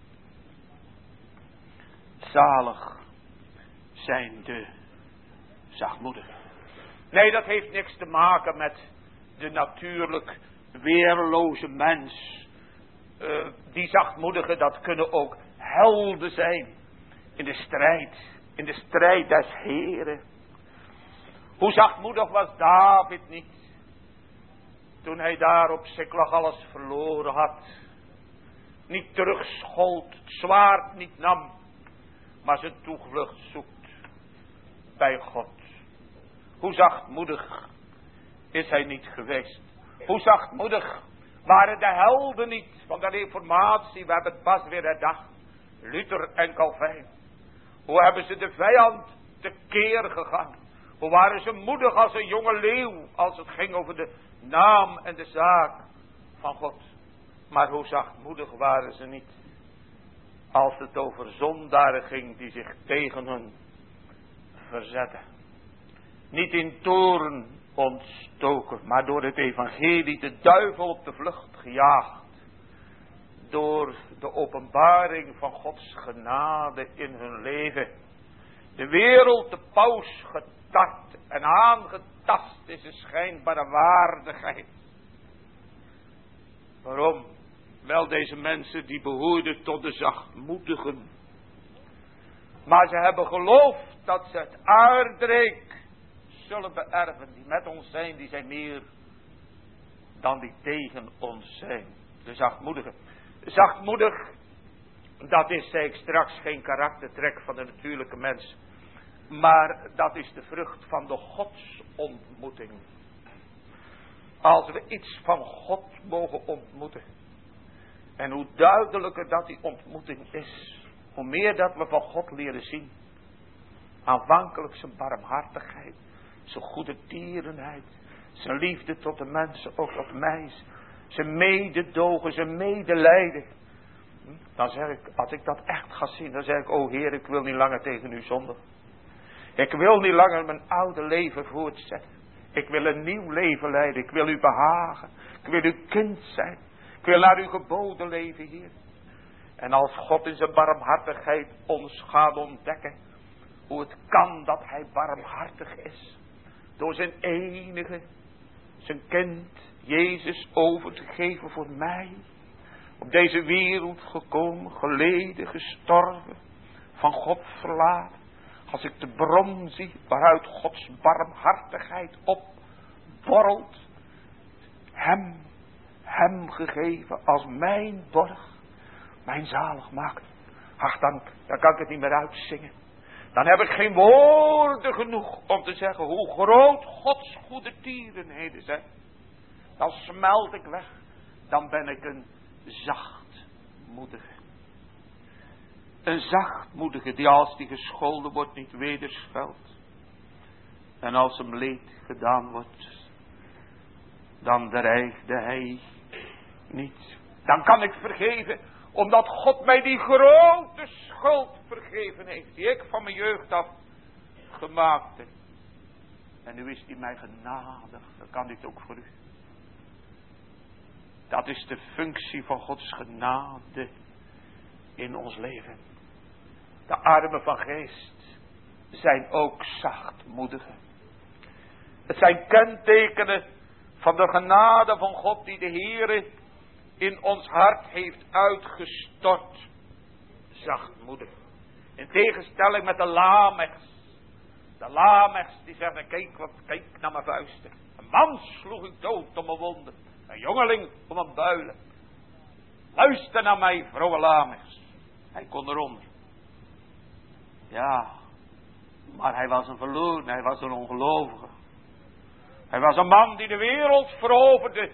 Zalig zijn de zachtmoedig. Nee, dat heeft niks te maken met de natuurlijk weerloze mens. Uh, die zachtmoedigen, dat kunnen ook helden zijn. In de strijd. In de strijd des Heren. Hoe zachtmoedig was David niet. Toen hij daar op Ziklag alles verloren had. Niet terugschold, het zwaard niet nam. Maar zijn toevlucht zoekt bij God. Hoe zachtmoedig is hij niet geweest. Hoe zachtmoedig waren de helden niet van de reformatie. We hebben het pas weer herdacht. Luther en Calvijn. Hoe hebben ze de vijand tekeer gegaan. Hoe waren ze moedig als een jonge leeuw. Als het ging over de naam en de zaak van God. Maar hoe zachtmoedig waren ze niet. Als het over zondaren ging die zich tegen hun verzetten. Niet in toorn ontstoken. Maar door het evangelie de duivel op de vlucht gejaagd. Door de openbaring van Gods genade in hun leven. De wereld de paus getart en aangetast is een schijnbare waardigheid. Waarom? Wel, deze mensen die behoorden tot de zachtmoedigen. Maar ze hebben geloofd dat ze het aardrijk zullen beërven. Die met ons zijn, die zijn meer dan die tegen ons zijn. De zachtmoedigen. Zachtmoedig, dat is, zei ik straks, geen karaktertrek van de natuurlijke mens. Maar dat is de vrucht van de godsontmoeting. Als we iets van God mogen ontmoeten. En hoe duidelijker dat die ontmoeting is. Hoe meer dat we van God leren zien. Aanvankelijk zijn barmhartigheid. Zijn goede tierenheid. Zijn liefde tot de mensen, ook tot mij. Zijn mededogen, zijn medelijden. Dan zeg ik, als ik dat echt ga zien, dan zeg ik, o Heer, ik wil niet langer tegen u zondigen. Ik wil niet langer mijn oude leven voortzetten. Ik wil een nieuw leven leiden. Ik wil u behagen. Ik wil uw kind zijn. Ik wil naar uw geboden leven, Heer. En als God in zijn barmhartigheid ons gaat ontdekken. Hoe het kan dat hij barmhartig is. Door zijn enige, zijn kind, Jezus over te geven voor mij. Op deze wereld gekomen, geleden, gestorven. Van God verlaten. Als ik de bron zie waaruit Gods barmhartigheid opborrelt. Hem, hem gegeven als mijn borg. Mijn zaligmaker. Ach, dan, dan kan ik het niet meer uitzingen. Dan heb ik geen woorden genoeg om te zeggen hoe groot Gods goede tierenheden zijn. Dan smelt ik weg. Dan ben ik een zachtmoedige. Een zachtmoedige die als die gescholden wordt niet wederschuilt. En als hem leed gedaan wordt. Dan dreigde hij niet. Dan kan ik vergeven. Omdat God mij die grote schuld vergeven heeft. Die ik van mijn jeugd af gemaakt heb. En nu is hij mij genadig. Dan kan dit ook voor u. Dat is de functie van Gods genade in ons leven. De armen van geest zijn ook zachtmoedigen. Het zijn kentekenen van de genade van God die de Heere in ons hart heeft uitgestort. Zachtmoedig. In tegenstelling met de lamechs. De lamechs die zeggen, kijk, wat, kijk naar mijn vuisten. Een man sloeg ik dood om mijn wonden. Een jongeling om mijn builen. Luister naar mij, vrouwe lamechs. Hij kon eronder. Ja, maar hij was een verloren, hij was een ongelovige. Hij was een man die de wereld veroverde.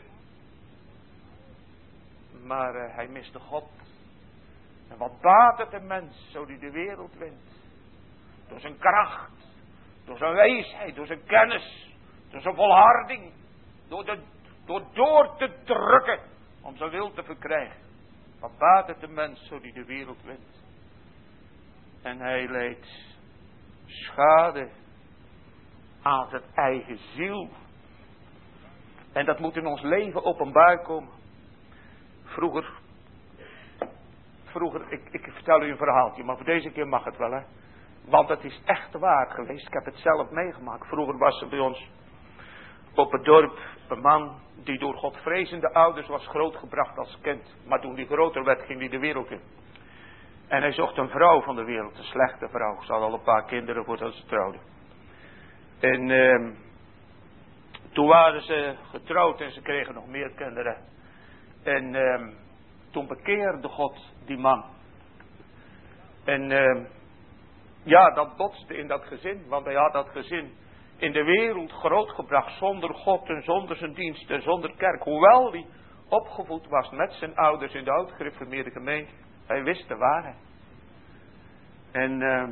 Maar uh, hij miste God. En wat baat het een mens, zo die de wereld wint. Door zijn kracht, door zijn wijsheid, door zijn kennis, door zijn volharding. Door, de, door door te drukken om zijn wil te verkrijgen. Wat baat het een mens, zo die de wereld wint. En hij leidt schade aan zijn eigen ziel. En dat moet in ons leven openbaar komen. Vroeger, vroeger, ik, ik vertel u een verhaaltje, maar voor deze keer mag het wel, hè. Want het is echt waar geweest. Ik heb het zelf meegemaakt. Vroeger was er bij ons op het dorp een man die door godvrezende ouders was grootgebracht als kind. Maar toen hij groter werd ging hij de wereld in. En hij zocht een vrouw van de wereld. Een slechte vrouw. Ze had al een paar kinderen voordat ze trouwden. En uh, toen waren ze getrouwd en ze kregen nog meer kinderen. En uh, toen bekeerde God die man. En uh, ja, dat botste in dat gezin. Want hij had dat gezin in de wereld grootgebracht. Zonder God en zonder zijn dienst en zonder kerk. Hoewel hij opgevoed was met zijn ouders in de oud-gereformeerde gemeente. Hij wist de waarheid. En uh,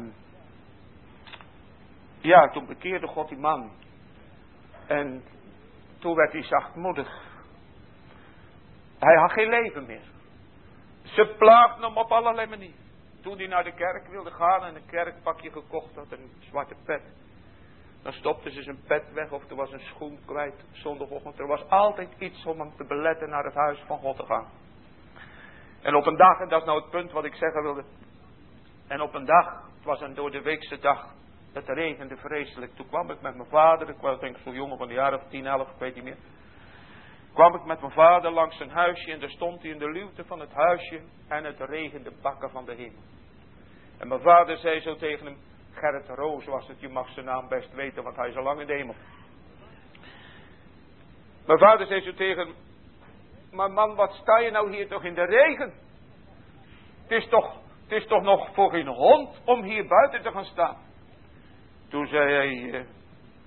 ja, toen bekeerde God die man. En toen werd hij zachtmoedig. Hij had geen leven meer. Ze plaagden hem op allerlei manieren. Toen hij naar de kerk wilde gaan en een kerkpakje gekocht had en een zwarte pet. Dan stopten ze zijn pet weg of er was een schoen kwijt op zondagochtend. Er was altijd iets om hem te beletten naar het huis van God te gaan. En op een dag, en dat is nou het punt wat ik zeggen wilde. En op een dag, het was een door de weekse dag. Het regende vreselijk. Toen kwam ik met mijn vader, ik was denk ik zo'n jongen van de jaren of tien, elf, ik weet niet meer. Kwam ik met mijn vader langs zijn huisje en daar stond hij in de luwte van het huisje en het regende bakken van de hemel. En mijn vader zei zo tegen hem, Gerrit Roos was het, je mag zijn naam best weten, want hij is al lang in de hemel. Mijn vader zei zo tegen hem, maar man, wat sta je nou hier toch in de regen? Het is toch, het is toch nog voor geen hond om hier buiten te gaan staan? Toen zei hij, uh,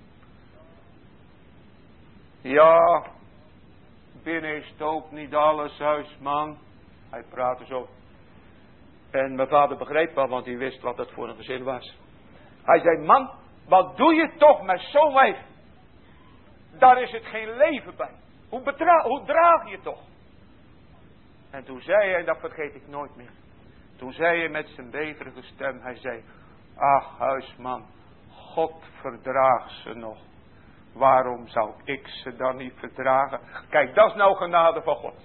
ja, binnen is het ook niet alles huis, man. Hij praatte zo. En mijn vader begreep wel, want hij wist wat dat voor een gezin was. Hij zei, man, wat doe je toch met zo'n wijf? Daar is het geen leven bij. Hoe, bedra- hoe draag je het toch? En toen zei hij, dat vergeet ik nooit meer. Toen zei hij met zijn beverige stem, hij zei, ach huisman, God verdraagt ze nog. Waarom zou ik ze dan niet verdragen? Kijk, dat is nou genade van God.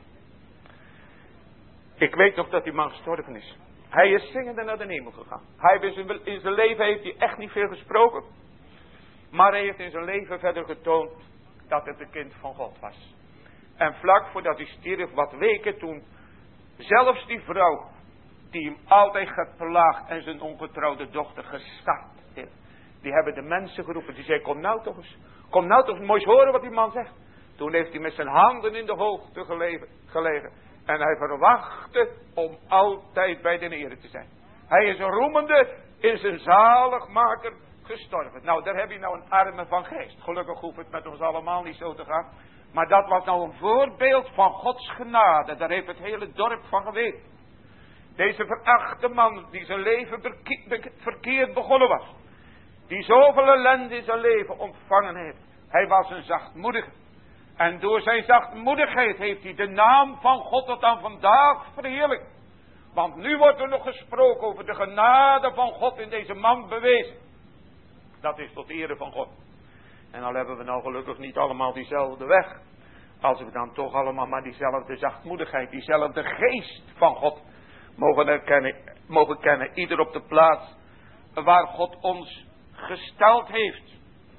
Ik weet nog dat die man gestorven is. Hij is zingende naar de hemel gegaan. Hij heeft in, in zijn leven heeft hij echt niet veel gesproken. Maar hij heeft in zijn leven verder getoond dat het een kind van God was. En vlak voordat hij stierf, wat weken toen, zelfs die vrouw die hem altijd geplaagd en zijn ongetrouwde dochter gestart heeft. Die hebben de mensen geroepen. Die zei, kom nou toch eens. Kom nou toch eens, mooi eens horen wat die man zegt. Toen heeft hij met zijn handen in de hoogte gelegen. gelegen. En hij verwachtte om altijd bij de Heere te zijn. Hij is een roemende in zijn zaligmaker gestorven. Nou, daar heb je nou een arme van geest. Gelukkig hoeft het met ons allemaal niet zo te gaan. Maar dat was nou een voorbeeld van Gods genade. Daar heeft het hele dorp van geweten. Deze verachte man die zijn leven verkeerd begonnen was. Die zoveel ellende in zijn leven ontvangen heeft. Hij was een zachtmoedige. En door zijn zachtmoedigheid heeft hij de naam van God tot aan vandaag verheerlijkt. Want nu wordt er nog gesproken over de genade van God in deze man bewezen. Dat is tot ere van God. En al hebben we nou gelukkig niet allemaal diezelfde weg. Als we dan toch allemaal maar diezelfde zachtmoedigheid, diezelfde geest van God mogen erkennen, mogen kennen. Ieder op de plaats waar God ons gesteld heeft.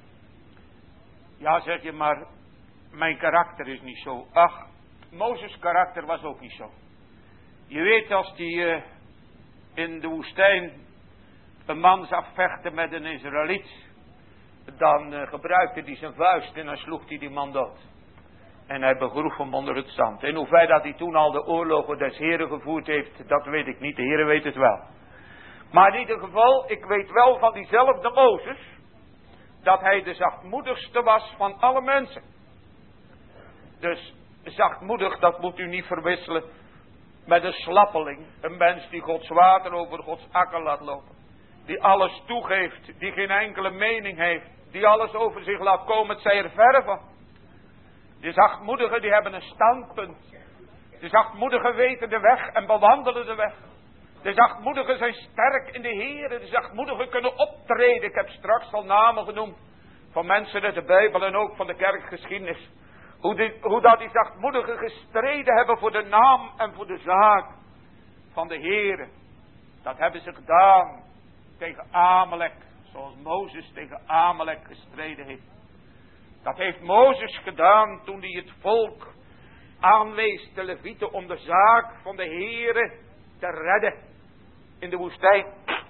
Ja, zeg je maar, mijn karakter is niet zo. Ach, Mozes' karakter was ook niet zo. Je weet, als die uh, in de woestijn een man zag vechten met een Israëliet, dan uh, gebruikte hij zijn vuist en dan sloeg hij die man dood. En hij begroef hem onder het zand. En hoe ver dat hij toen al de oorlogen des Heren gevoerd heeft, dat weet ik niet. De Heren weet het wel. Maar in ieder geval, ik weet wel van diezelfde Mozes, dat hij de zachtmoedigste was van alle mensen. Dus zachtmoedig, dat moet u niet verwisselen met een slappeling. Een mens die Gods water over Gods akker laat lopen. Die alles toegeeft, die geen enkele mening heeft. Die alles over zich laat komen, het zij er verre van. De zachtmoedigen die hebben een standpunt. De zachtmoedigen weten de weg en bewandelen de weg. De zachtmoedigen zijn sterk in de Heere. De zachtmoedigen kunnen optreden. Ik heb straks al namen genoemd van mensen uit de Bijbel en ook van de kerkgeschiedenis. Hoe, die, hoe dat die zachtmoedigen gestreden hebben voor de naam en voor de zaak van de Heere. Dat hebben ze gedaan tegen Amalek, zoals Mozes tegen Amalek gestreden heeft. Dat heeft Mozes gedaan toen hij het volk aanwees, de Levieten, om de zaak van de Heere te redden in de woestijn.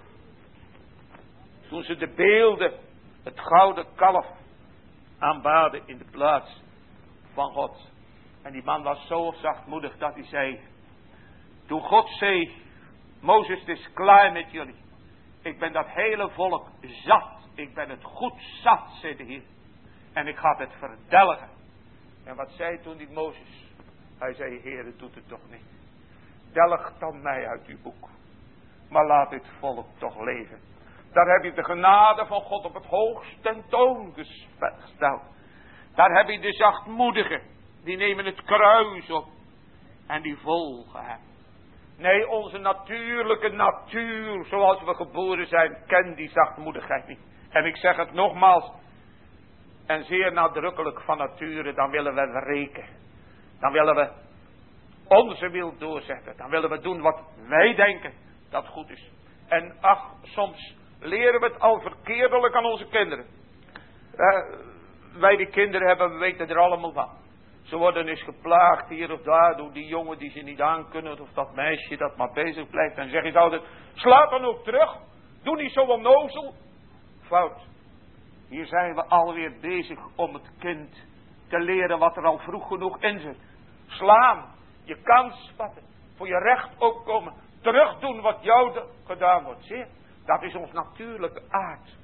Toen ze de beelden, het gouden kalf, aanbaden in de plaats van God. En die man was zo zachtmoedig dat hij zei, toen God zei, Mozes, het is klaar met jullie. Ik ben dat hele volk zat. Ik ben het goed zat, zei de Heer. En ik ga het verdelgen. En wat zei toen die Mozes? Hij zei, Heer, het doet het toch niet. Delg dan mij uit uw boek. Maar laat dit volk toch leven. Daar heb je de genade van God op het hoogst tentoon gesteld. Daar heb je de zachtmoedigen. Die nemen het kruis op. En die volgen hem. Nee, onze natuurlijke natuur, zoals we geboren zijn, kent die zachtmoedigheid niet. En ik zeg het nogmaals, en zeer nadrukkelijk van nature, dan willen we wreken. Dan willen we onze wil doorzetten. Dan willen we doen wat wij denken dat goed is. En ach, soms leren we het al verkeerdelijk aan onze kinderen. Uh, wij die kinderen hebben, we weten er allemaal van. Ze worden eens geplaagd hier of daar door die jongen die ze niet aankunnen. Of dat meisje dat maar bezig blijft. En zeg ik altijd, sla dan ook terug. Doe niet zo onnozel. Fout. Hier zijn we alweer bezig om het kind te leren wat er al vroeg genoeg in zit. Slaan. Je kans vatten. Voor je recht opkomen. Terugdoen wat jou gedaan wordt. Zie je? Dat is ons natuurlijke aard.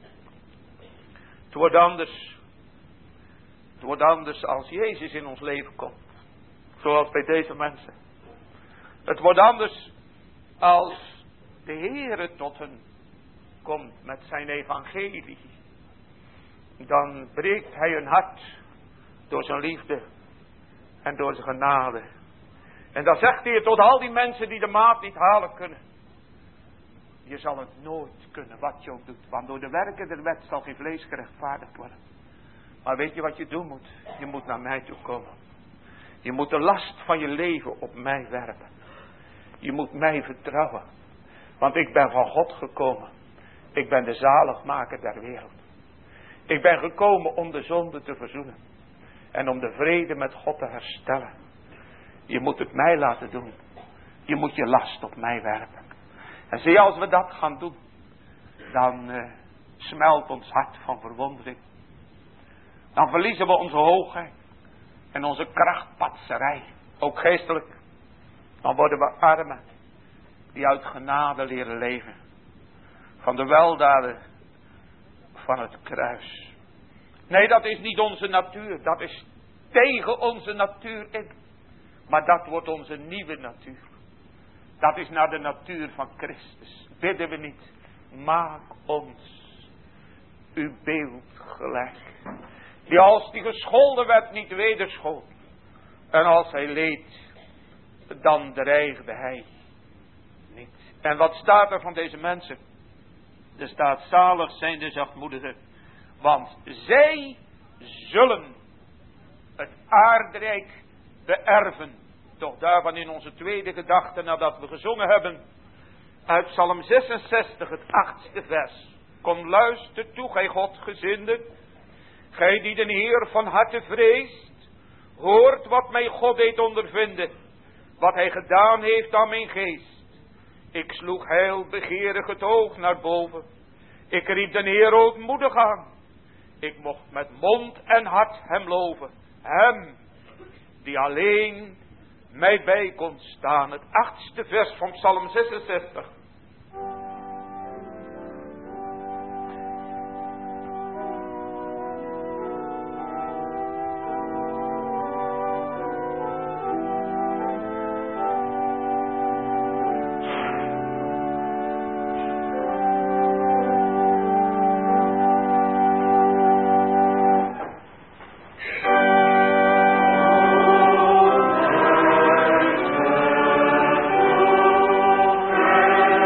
Het wordt anders. Het wordt anders als Jezus in ons leven komt. Zoals bij deze mensen. Het wordt anders als de Heere tot hen komt met zijn evangelie. Dan breekt hij hun hart door zijn liefde en door zijn genade. En dan zegt hij tot al die mensen die de maat niet halen kunnen. Je zal het nooit kunnen wat je ook doet. Want door de werken der wet zal geen vlees gerechtvaardigd worden. Maar weet je wat je doen moet? Je moet naar mij toe komen. Je moet de last van je leven op mij werpen. Je moet mij vertrouwen. Want ik ben van God gekomen. Ik ben de zaligmaker der wereld. Ik ben gekomen om de zonde te verzoenen. En om de vrede met God te herstellen. Je moet het mij laten doen. Je moet je last op mij werpen. En zie je, als we dat gaan doen. Dan uh, smelt ons hart van verwondering. Dan verliezen we onze hoogheid. En onze krachtpatserij. Ook geestelijk. Dan worden we armen. Die uit genade leren leven. Van de weldaden van het kruis. Nee, dat is niet onze natuur. Dat is tegen onze natuur in. Maar dat wordt onze nieuwe natuur. Dat is naar de natuur van Christus. Bidden we niet. Maak ons uw beeld gelijk. Die als die gescholden werd niet wederschold. En als hij leed, dan dreigde hij niet. En wat staat er van deze mensen? Er staat, zalig zijn de zachtmoedigen. Want zij zullen het aardrijk beërven. Toch daarvan in onze tweede gedachte, nadat we gezongen hebben. Uit Psalm zesenzestig, het achtste vers. Kom luister toe, gij Godgezinden. Gij die de Heer van harte vreest. Hoort wat mij God deed ondervinden. Wat hij gedaan heeft aan mijn geest. Ik sloeg heel begeerig het oog naar boven. Ik riep de Heer ootmoedig aan. Ik mocht met mond en hart hem loven. Hem die alleen mij bij kon staan. Het achtste vers van Psalm zesenzestig. Oh,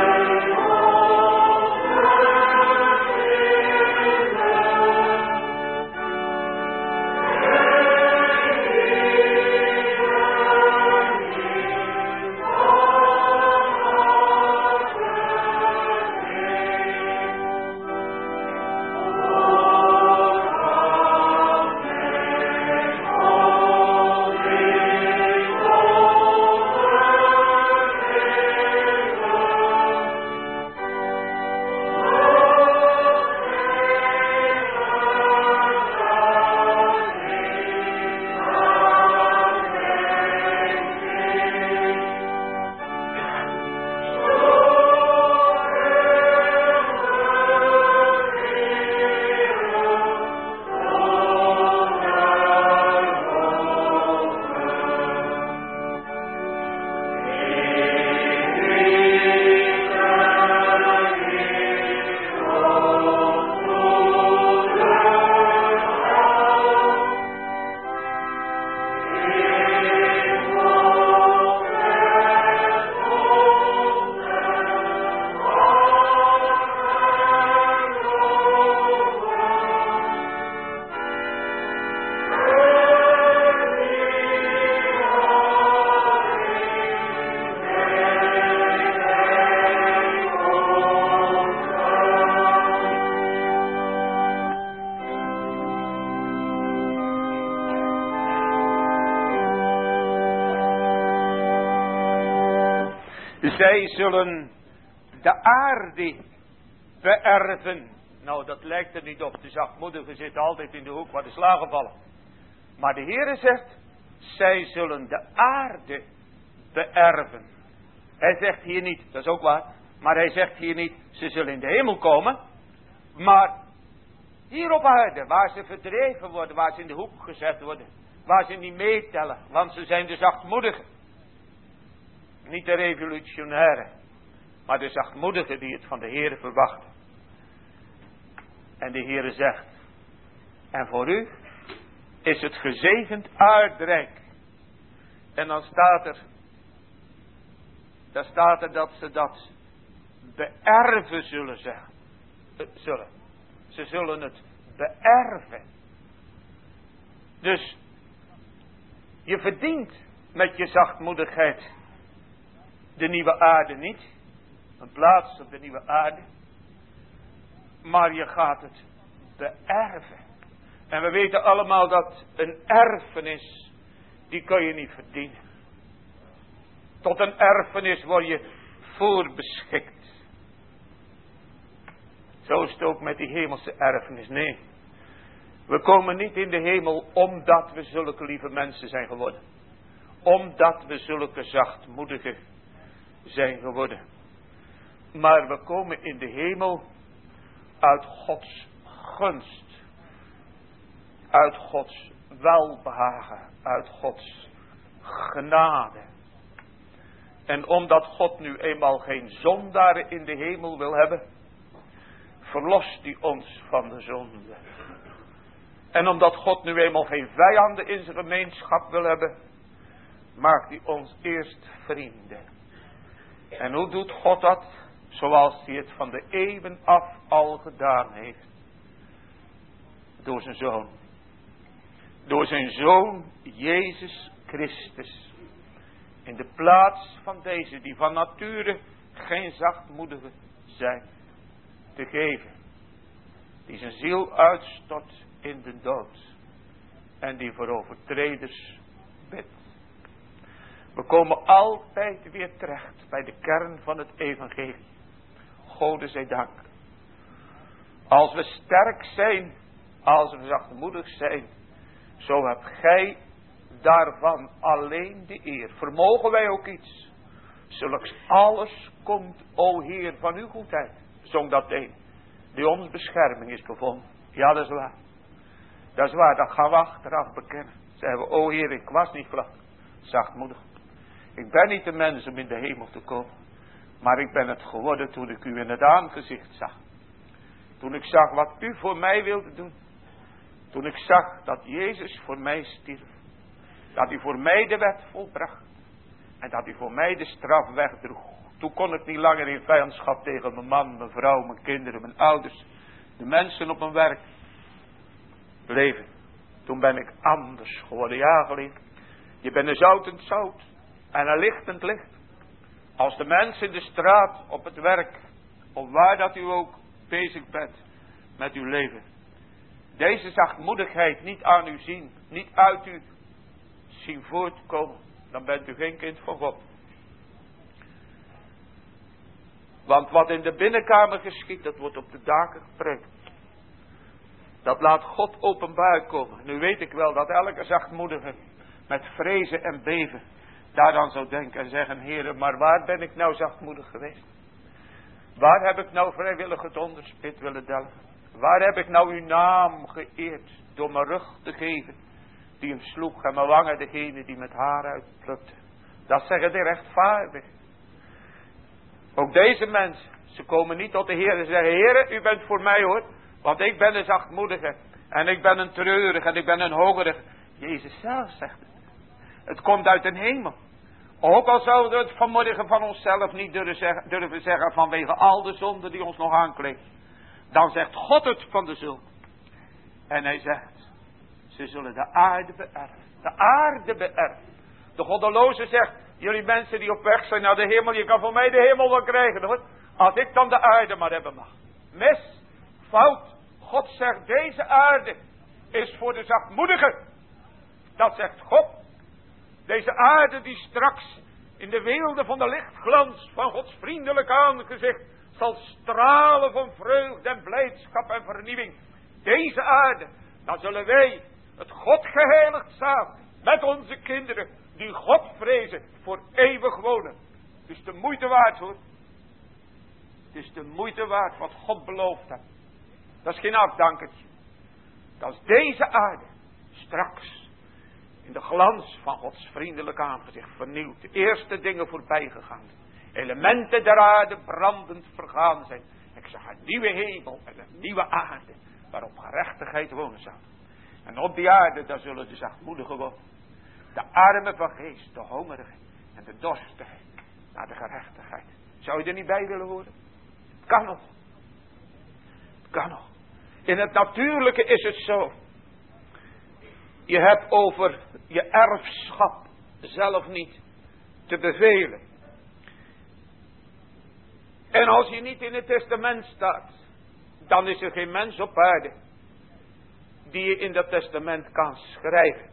Zij zullen de aarde beërven. Nou, dat lijkt er niet op. De zachtmoedigen zitten altijd in de hoek waar de slagen vallen. Maar de Heere zegt, zij zullen de aarde beërven. Hij zegt hier niet, dat is ook waar, maar hij zegt hier niet, ze zullen in de hemel komen. Maar hier op aarde, waar ze verdreven worden, waar ze in de hoek gezet worden, waar ze niet meetellen, want ze zijn de zachtmoedigen. Niet de revolutionaire, maar de zachtmoedigen die het van de Heere verwachten. En de Heere zegt, en voor u is het gezegend aardrijk. En dan staat er, dan staat er dat ze dat beërven zullen zeggen. Uh, zullen. Ze zullen het beërven. Dus je verdient met je zachtmoedigheid de nieuwe aarde niet. Een plaats op de nieuwe aarde. Maar je gaat het beërven. En we weten allemaal dat een erfenis, die kun je niet verdienen. Tot een erfenis word je voorbeschikt. Zo is het ook met die hemelse erfenis. Nee, we komen niet in de hemel omdat we zulke lieve mensen zijn geworden. Omdat we zulke zachtmoedigen zijn geworden. Maar we komen in de hemel uit Gods gunst. Uit Gods welbehagen. Uit Gods genade. En omdat God nu eenmaal geen zondaren in de hemel wil hebben, verlost hij ons van de zonde. En omdat God nu eenmaal geen vijanden in zijn gemeenschap wil hebben, maakt hij ons eerst vrienden. En hoe doet God dat? Zoals hij het van de eeuwen af al gedaan heeft. Door zijn Zoon. Door zijn Zoon Jezus Christus. In de plaats van deze die van nature geen zachtmoedigen zijn. Te geven. Die zijn ziel uitstort in de dood. En die voor overtreders bidt. We komen altijd weer terecht bij de kern van het evangelie. Gode zij dank. Als we sterk zijn, als we zachtmoedig zijn, zo hebt gij daarvan alleen de eer. Vermogen wij ook iets? Zulks alles komt, o Heer, van uw goedheid. Zong dat een, die ons bescherming is bevonden. Ja, dat is waar. Dat is waar, dat gaan we achteraf bekennen. Zeggen we, o Heer, ik was niet glad, zachtmoedig. Ik ben niet de mens om in de hemel te komen. Maar ik ben het geworden toen ik u in het aangezicht zag. Toen ik zag wat u voor mij wilde doen. Toen ik zag dat Jezus voor mij stierf. Dat hij voor mij de wet volbracht. En dat hij voor mij de straf wegdroeg. Toen kon ik niet langer in vijandschap tegen mijn man, mijn vrouw, mijn kinderen, mijn ouders. De mensen op mijn werk leven. Toen ben ik anders geworden. Ja, geliefd. Je bent een zoutend zout. En een lichtend licht. Als de mensen in de straat, op het werk, of waar dat u ook bezig bent met uw leven. Deze zachtmoedigheid niet aan u zien, niet uit u zien voortkomen. Dan bent u geen kind van God. Want wat in de binnenkamer geschiet, dat wordt op de daken gepreekt. Dat laat God openbaar komen. Nu weet ik wel dat elke zachtmoedige met vrezen en beven daaraan zou denken en zeggen, Heere, maar waar ben ik nou zachtmoedig geweest? Waar heb ik nou vrijwillig het onderspit willen delven? Waar heb ik nou uw naam geëerd door mijn rug te geven die hem sloeg en mijn wangen degene die met haar uitplukte? Dat zeggen de rechtvaardigen. Ook deze mensen, ze komen niet tot de Heer en zeggen, Heere, u bent voor mij hoor, want ik ben een zachtmoedige en ik ben een treurig en ik ben een hongerig. Jezus zelf zegt het. Het komt uit de hemel. Ook al zouden we het vanmorgen van onszelf niet durven zeggen, durven zeggen vanwege al de zonden die ons nog aankleven. Dan zegt God het van de zullen. En hij zegt, ze zullen de aarde beërven. De aarde beërven. De goddeloze zegt, jullie mensen die op weg zijn naar de hemel, je kan van mij de hemel wel krijgen hoor. Als ik dan de aarde maar hebben mag. Mis, fout. God zegt, deze aarde is voor de zachtmoedigen. Dat zegt God. Deze aarde die straks in de weelde van de lichtglans van Gods vriendelijk aangezicht zal stralen van vreugde en blijdschap en vernieuwing. Deze aarde, dan zullen wij het God geheiligd samen met onze kinderen die God vrezen voor eeuwig wonen. Het is de moeite waard hoor. Het is de moeite waard wat God beloofd heeft. Dat is geen afdankertje. Dat is deze aarde straks in de glans van Gods vriendelijk aangezicht vernieuwd. De eerste dingen voorbij gegaan. Elementen der aarde brandend vergaan zijn. Ik zag een nieuwe hemel en een nieuwe aarde waarop gerechtigheid wonen zal. En op die aarde daar zullen de zachtmoedigen wonen. De armen van geest, de hongerigen en de dorstigen naar de gerechtigheid. Zou je er niet bij willen horen? Het kan nog. Het kan nog. In het natuurlijke is het zo. Je hebt over je erfschap zelf niet te bevelen. En als je niet in het testament staat, dan is er geen mens op aarde die je in dat testament kan schrijven.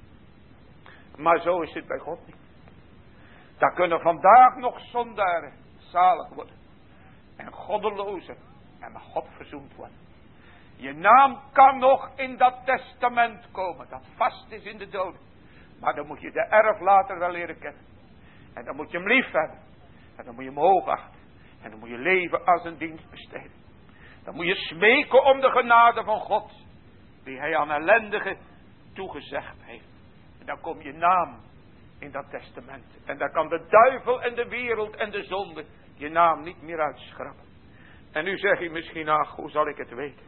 Maar zo is het bij God niet. Daar kunnen vandaag nog zondaren zalig worden. En goddelozen en met God verzoend worden. Je naam kan nog in dat testament komen. Dat vast is in de dood. Maar dan moet je de erflater wel leren kennen. En dan moet je hem lief hebben. En dan moet je hem hoogachten. En dan moet je leven als een dienst besteden. Dan moet je smeken om de genade van God. Die hij aan ellendigen toegezegd heeft. En dan komt je naam in dat testament. En dan kan de duivel en de wereld en de zonde je naam niet meer uitschrappen. En nu zeg je misschien, ach, hoe zal ik het weten?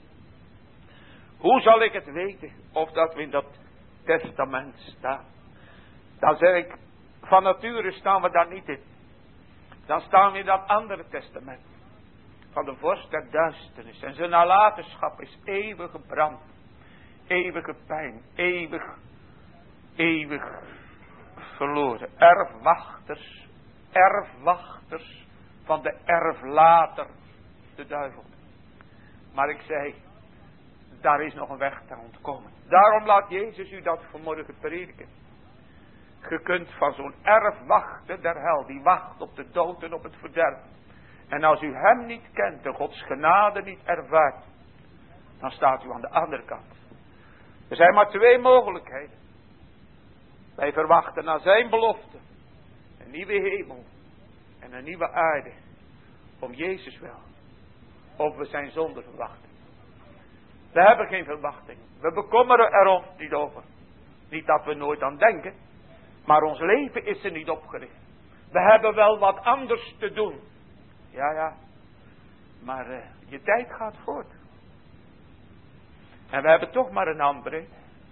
Hoe zal ik het weten of dat we in dat testament staan? Dan zeg ik, van nature staan we daar niet in. Dan staan we in dat andere testament. Van de vorst der duisternis. En zijn nalatenschap is eeuwige brand. Eeuwige pijn. Eeuwig. Eeuwig verloren. Erfwachters. Erfwachters. Van de erflater. De duivel. Maar ik zei. Daar is nog een weg te ontkomen. Daarom laat Jezus u dat vanmorgen prediken. Je kunt van zo'n erf wachten der hel. Die wacht op de dood en op het verderf. En als u hem niet kent. En Gods genade niet ervaart. Dan staat u aan de andere kant. Er zijn maar twee mogelijkheden. Wij verwachten naar zijn belofte. Een nieuwe hemel. En een nieuwe aarde. Om Jezus wel. Of we zijn zonder verwachting. We hebben geen verwachting. We bekommeren erom niet over. Niet dat we nooit aan denken. Maar ons leven is er niet opgericht. We hebben wel wat anders te doen. Ja, ja. Maar uh, je tijd gaat voort. En we hebben toch maar een handbreed.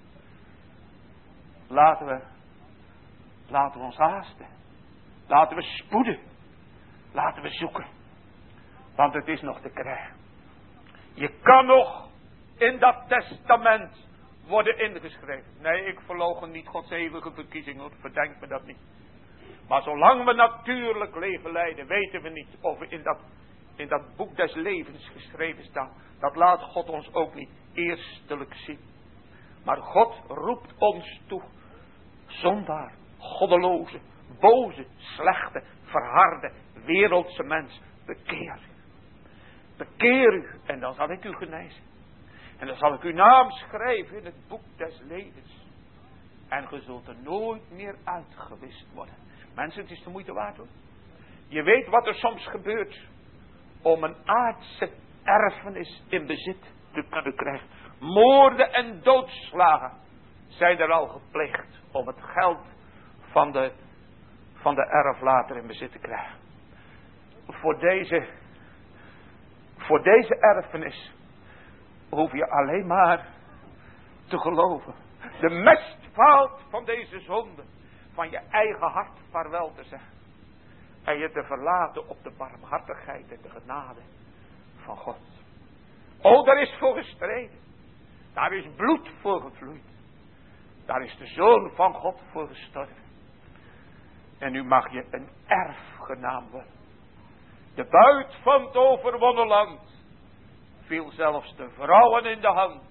Laten we. Laten we ons haasten. Laten we spoeden. Laten we zoeken. Want het is nog te krijgen. Je kan nog in dat testament worden ingeschreven. Nee, ik verloochen niet Gods eeuwige verkiezing, hoor. Verdenk me dat niet. Maar zolang we natuurlijk leven leiden, weten we niet of we in dat, in dat boek des levens geschreven staan. Dat laat God ons ook niet eerstelijk zien. Maar God roept ons toe. Zondaar, goddeloze, boze, slechte, verharde, wereldse mens. Bekeer u. Bekeer u en dan zal ik u genezen. En dan zal ik uw naam schrijven in het boek des levens. En ge zult er nooit meer uitgewist worden. Mensen, het is de moeite waard hoor. Je weet wat er soms gebeurt. Om een aardse erfenis in bezit te kunnen krijgen. Moorden en doodslagen zijn er al gepleegd. Om het geld van de, van de erflater in bezit te krijgen. Voor deze, voor deze erfenis hoef je alleen maar te geloven. De mestfout van deze zonde. Van je eigen hart vaarwel te zeggen. En je te verlaten op de barmhartigheid en de genade van God. Oh, daar is voor gestreden. Daar is bloed voor gevloeid. Daar is de Zoon van God voor gestorven. En nu mag je een erfgenaam worden. De buit van het overwonnen land viel zelfs de vrouwen in de hand.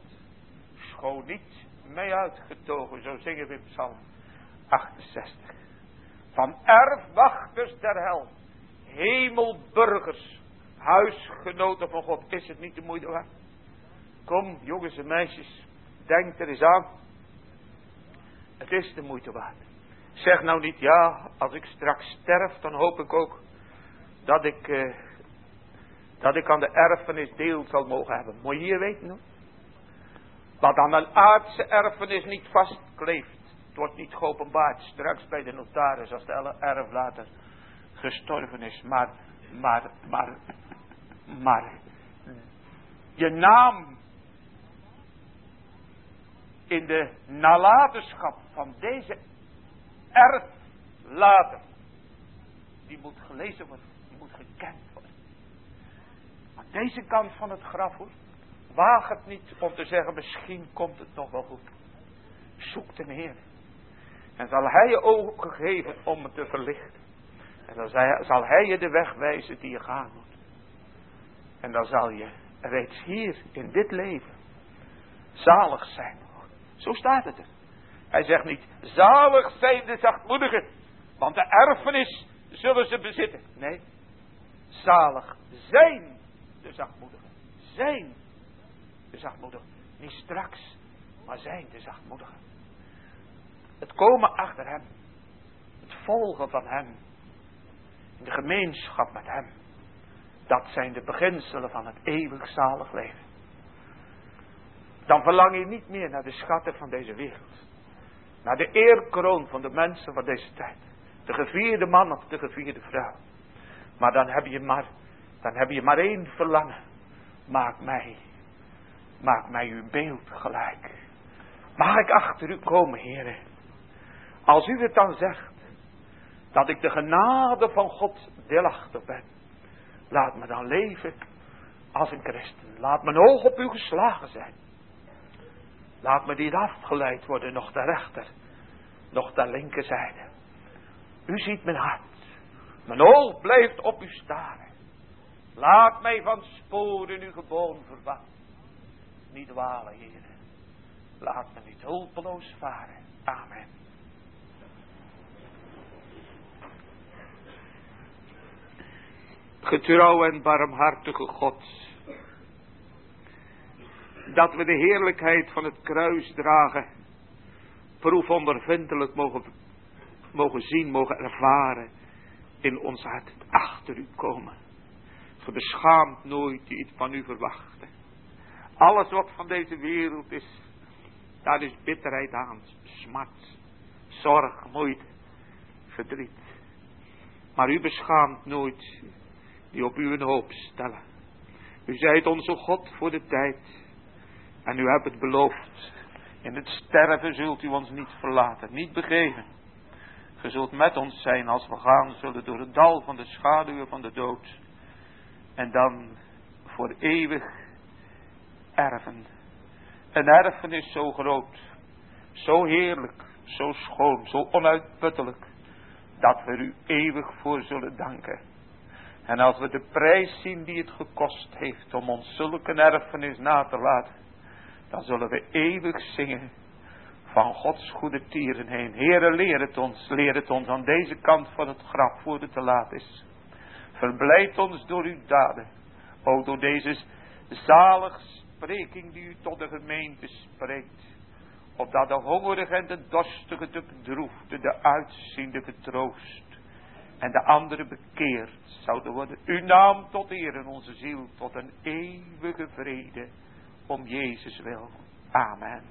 Schoon niet mee uitgetogen, zo zingen we in Psalm achtenzestig. van erfwachters der hel, hemelburgers, huisgenoten van God. Is het niet de moeite waard? Kom, jongens en meisjes, denk er eens aan. Het is de moeite waard. Zeg nou niet, ja, als ik straks sterf, dan hoop ik ook dat ik, uh, dat ik aan de erfenis deel zal mogen hebben. Moet je hier weten hoor. Wat aan een aardse erfenis niet vastkleeft, het wordt niet geopenbaard straks bij de notaris als de erflater gestorven is. Maar, maar, maar, maar, je naam in de nalatenschap van deze erflater, die moet gelezen worden, die moet gekend worden. Aan deze kant van het graf hoor, waag het niet om te zeggen, misschien komt het nog wel goed. Zoek de Heer. En zal Hij je ogen geven om het te verlichten. En dan zal Hij je de weg wijzen die je gaan moet. En dan zal je reeds hier in dit leven zalig zijn. Zo staat het er. Hij zegt niet, zalig zijn de zachtmoedigen, want de erfenis zullen ze bezitten. Nee, zalig zijn de zachtmoedigen. Zijn de zachtmoedigen. Niet straks, maar zijn de zachtmoedigen. Het komen achter hem. Het volgen van hem. In de gemeenschap met hem. Dat zijn de beginselen van het eeuwig zalig leven. Dan verlang je niet meer naar de schatten van deze wereld. Naar de eerkroon van de mensen van deze tijd. De gevierde man of de gevierde vrouw. Maar dan heb je maar, dan heb je maar één verlangen. Maak mij, maak mij uw beeld gelijk. Mag ik achter u komen, heren? Als u het dan zegt, dat ik de genade van God deelachtig ben. Laat me dan leven als een christen. Laat mijn oog op u geslagen zijn. Laat me niet afgeleid worden, nog ter rechter, nog ter linkerzijde. U ziet mijn hart. Mijn oog blijft op u staren. Laat mij van sporen uw geboden verwachten. Niet dwalen, heren. Laat me niet hulpeloos varen. Amen. Getrouw en barmhartige God, dat we de heerlijkheid van het kruis dragen, proefondervindelijk mogen, mogen zien, mogen ervaren in ons hart, achter u komen. Gebeschaamd nooit die iets van u verwachten. Alles wat van deze wereld is, daar is bitterheid aan, smart, zorg, moeite, verdriet. Maar u beschaamt nooit die op u een hoop stellen. U zijt onze God voor de tijd. En u hebt het beloofd. In het sterven zult u ons niet verlaten, niet begeven. Ge zult met ons zijn als we gaan zullen door het dal van de schaduwen van de dood. En dan voor eeuwig erven. Een erfenis zo groot, zo heerlijk, zo schoon, zo onuitputtelijk, dat we u eeuwig voor zullen danken. En als we de prijs zien die het gekost heeft om ons zulke erfenis na te laten, dan zullen we eeuwig zingen van Gods goede tieren heen. Heere, leer het ons, leer het ons aan deze kant van het graf voor het te laat is. Verblijd ons door uw daden, ook door deze zalig spreking die u tot de gemeente spreekt. Opdat de hongerige en de dorstige, de bedroefde, de uitziende getroost en de andere bekeerd zouden worden. Uw naam tot eer in onze ziel, tot een eeuwige vrede, om Jezus wil. Amen.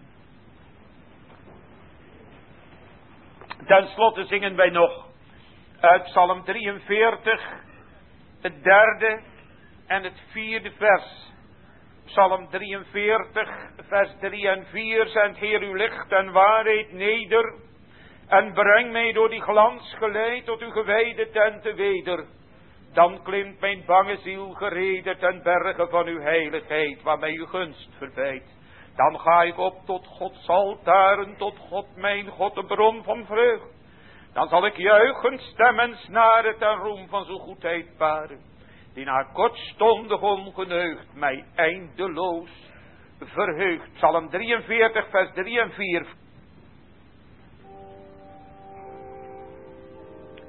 Ten slotte zingen wij nog uit Psalm drieënveertig, het derde en het vierde vers. Psalm drieënveertig, vers drie en vier. Zend Heer uw licht en waarheid neder, en breng mij door die glans geleid tot uw gewijde tenten weder. Dan klimt mijn bange ziel gereden ten berge van uw heiligheid, waar mij uw gunst verwijt. Dan ga ik op tot Gods altaren, tot God mijn God, de bron van vreugd. Dan zal ik juichen, stemmen, snaren ten roem van zo'n goedheid paren, die naar kortstondig ongeneugd mij eindeloos verheugt. Psalm drieënveertig, vers drie en vier.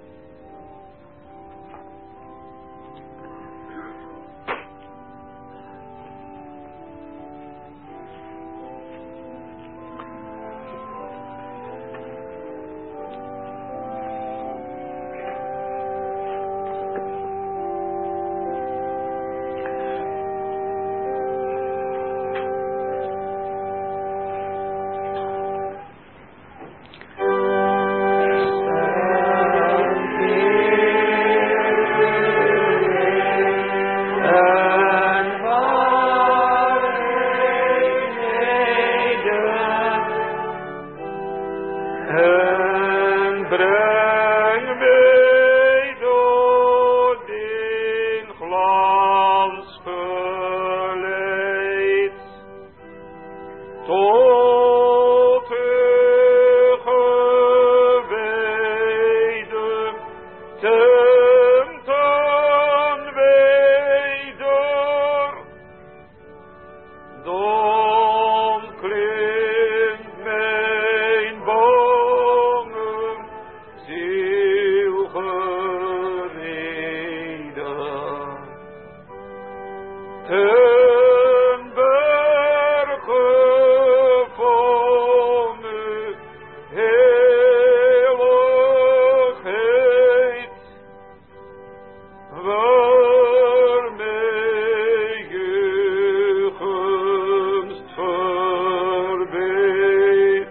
ten berge van uw heiligheid, waarmee je gunst verbreedt.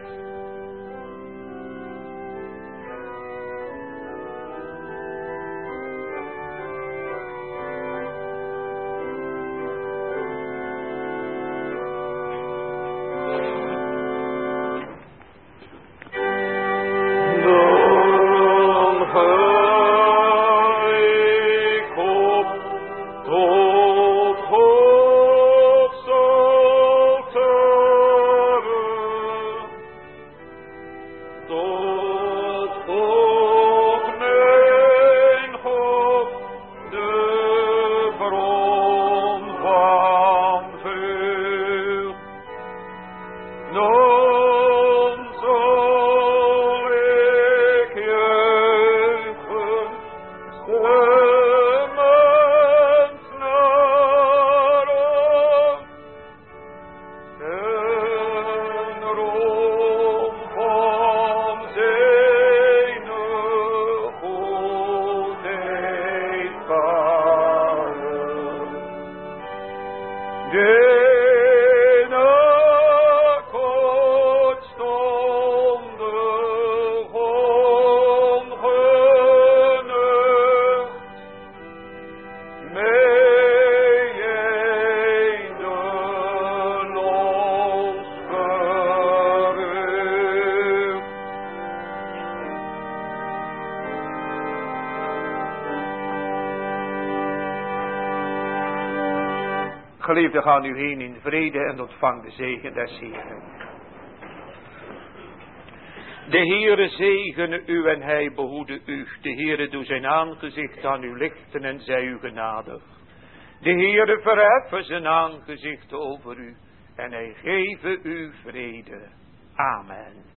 Geliefden, gaan u heen in vrede en ontvang de zegen des Heeren. De Heere zegene u en hij behoede u. De Heere doe zijn aangezicht aan u lichten en zij u genadig. De Heere verheffen zijn aangezicht over u en hij geven u vrede. Amen.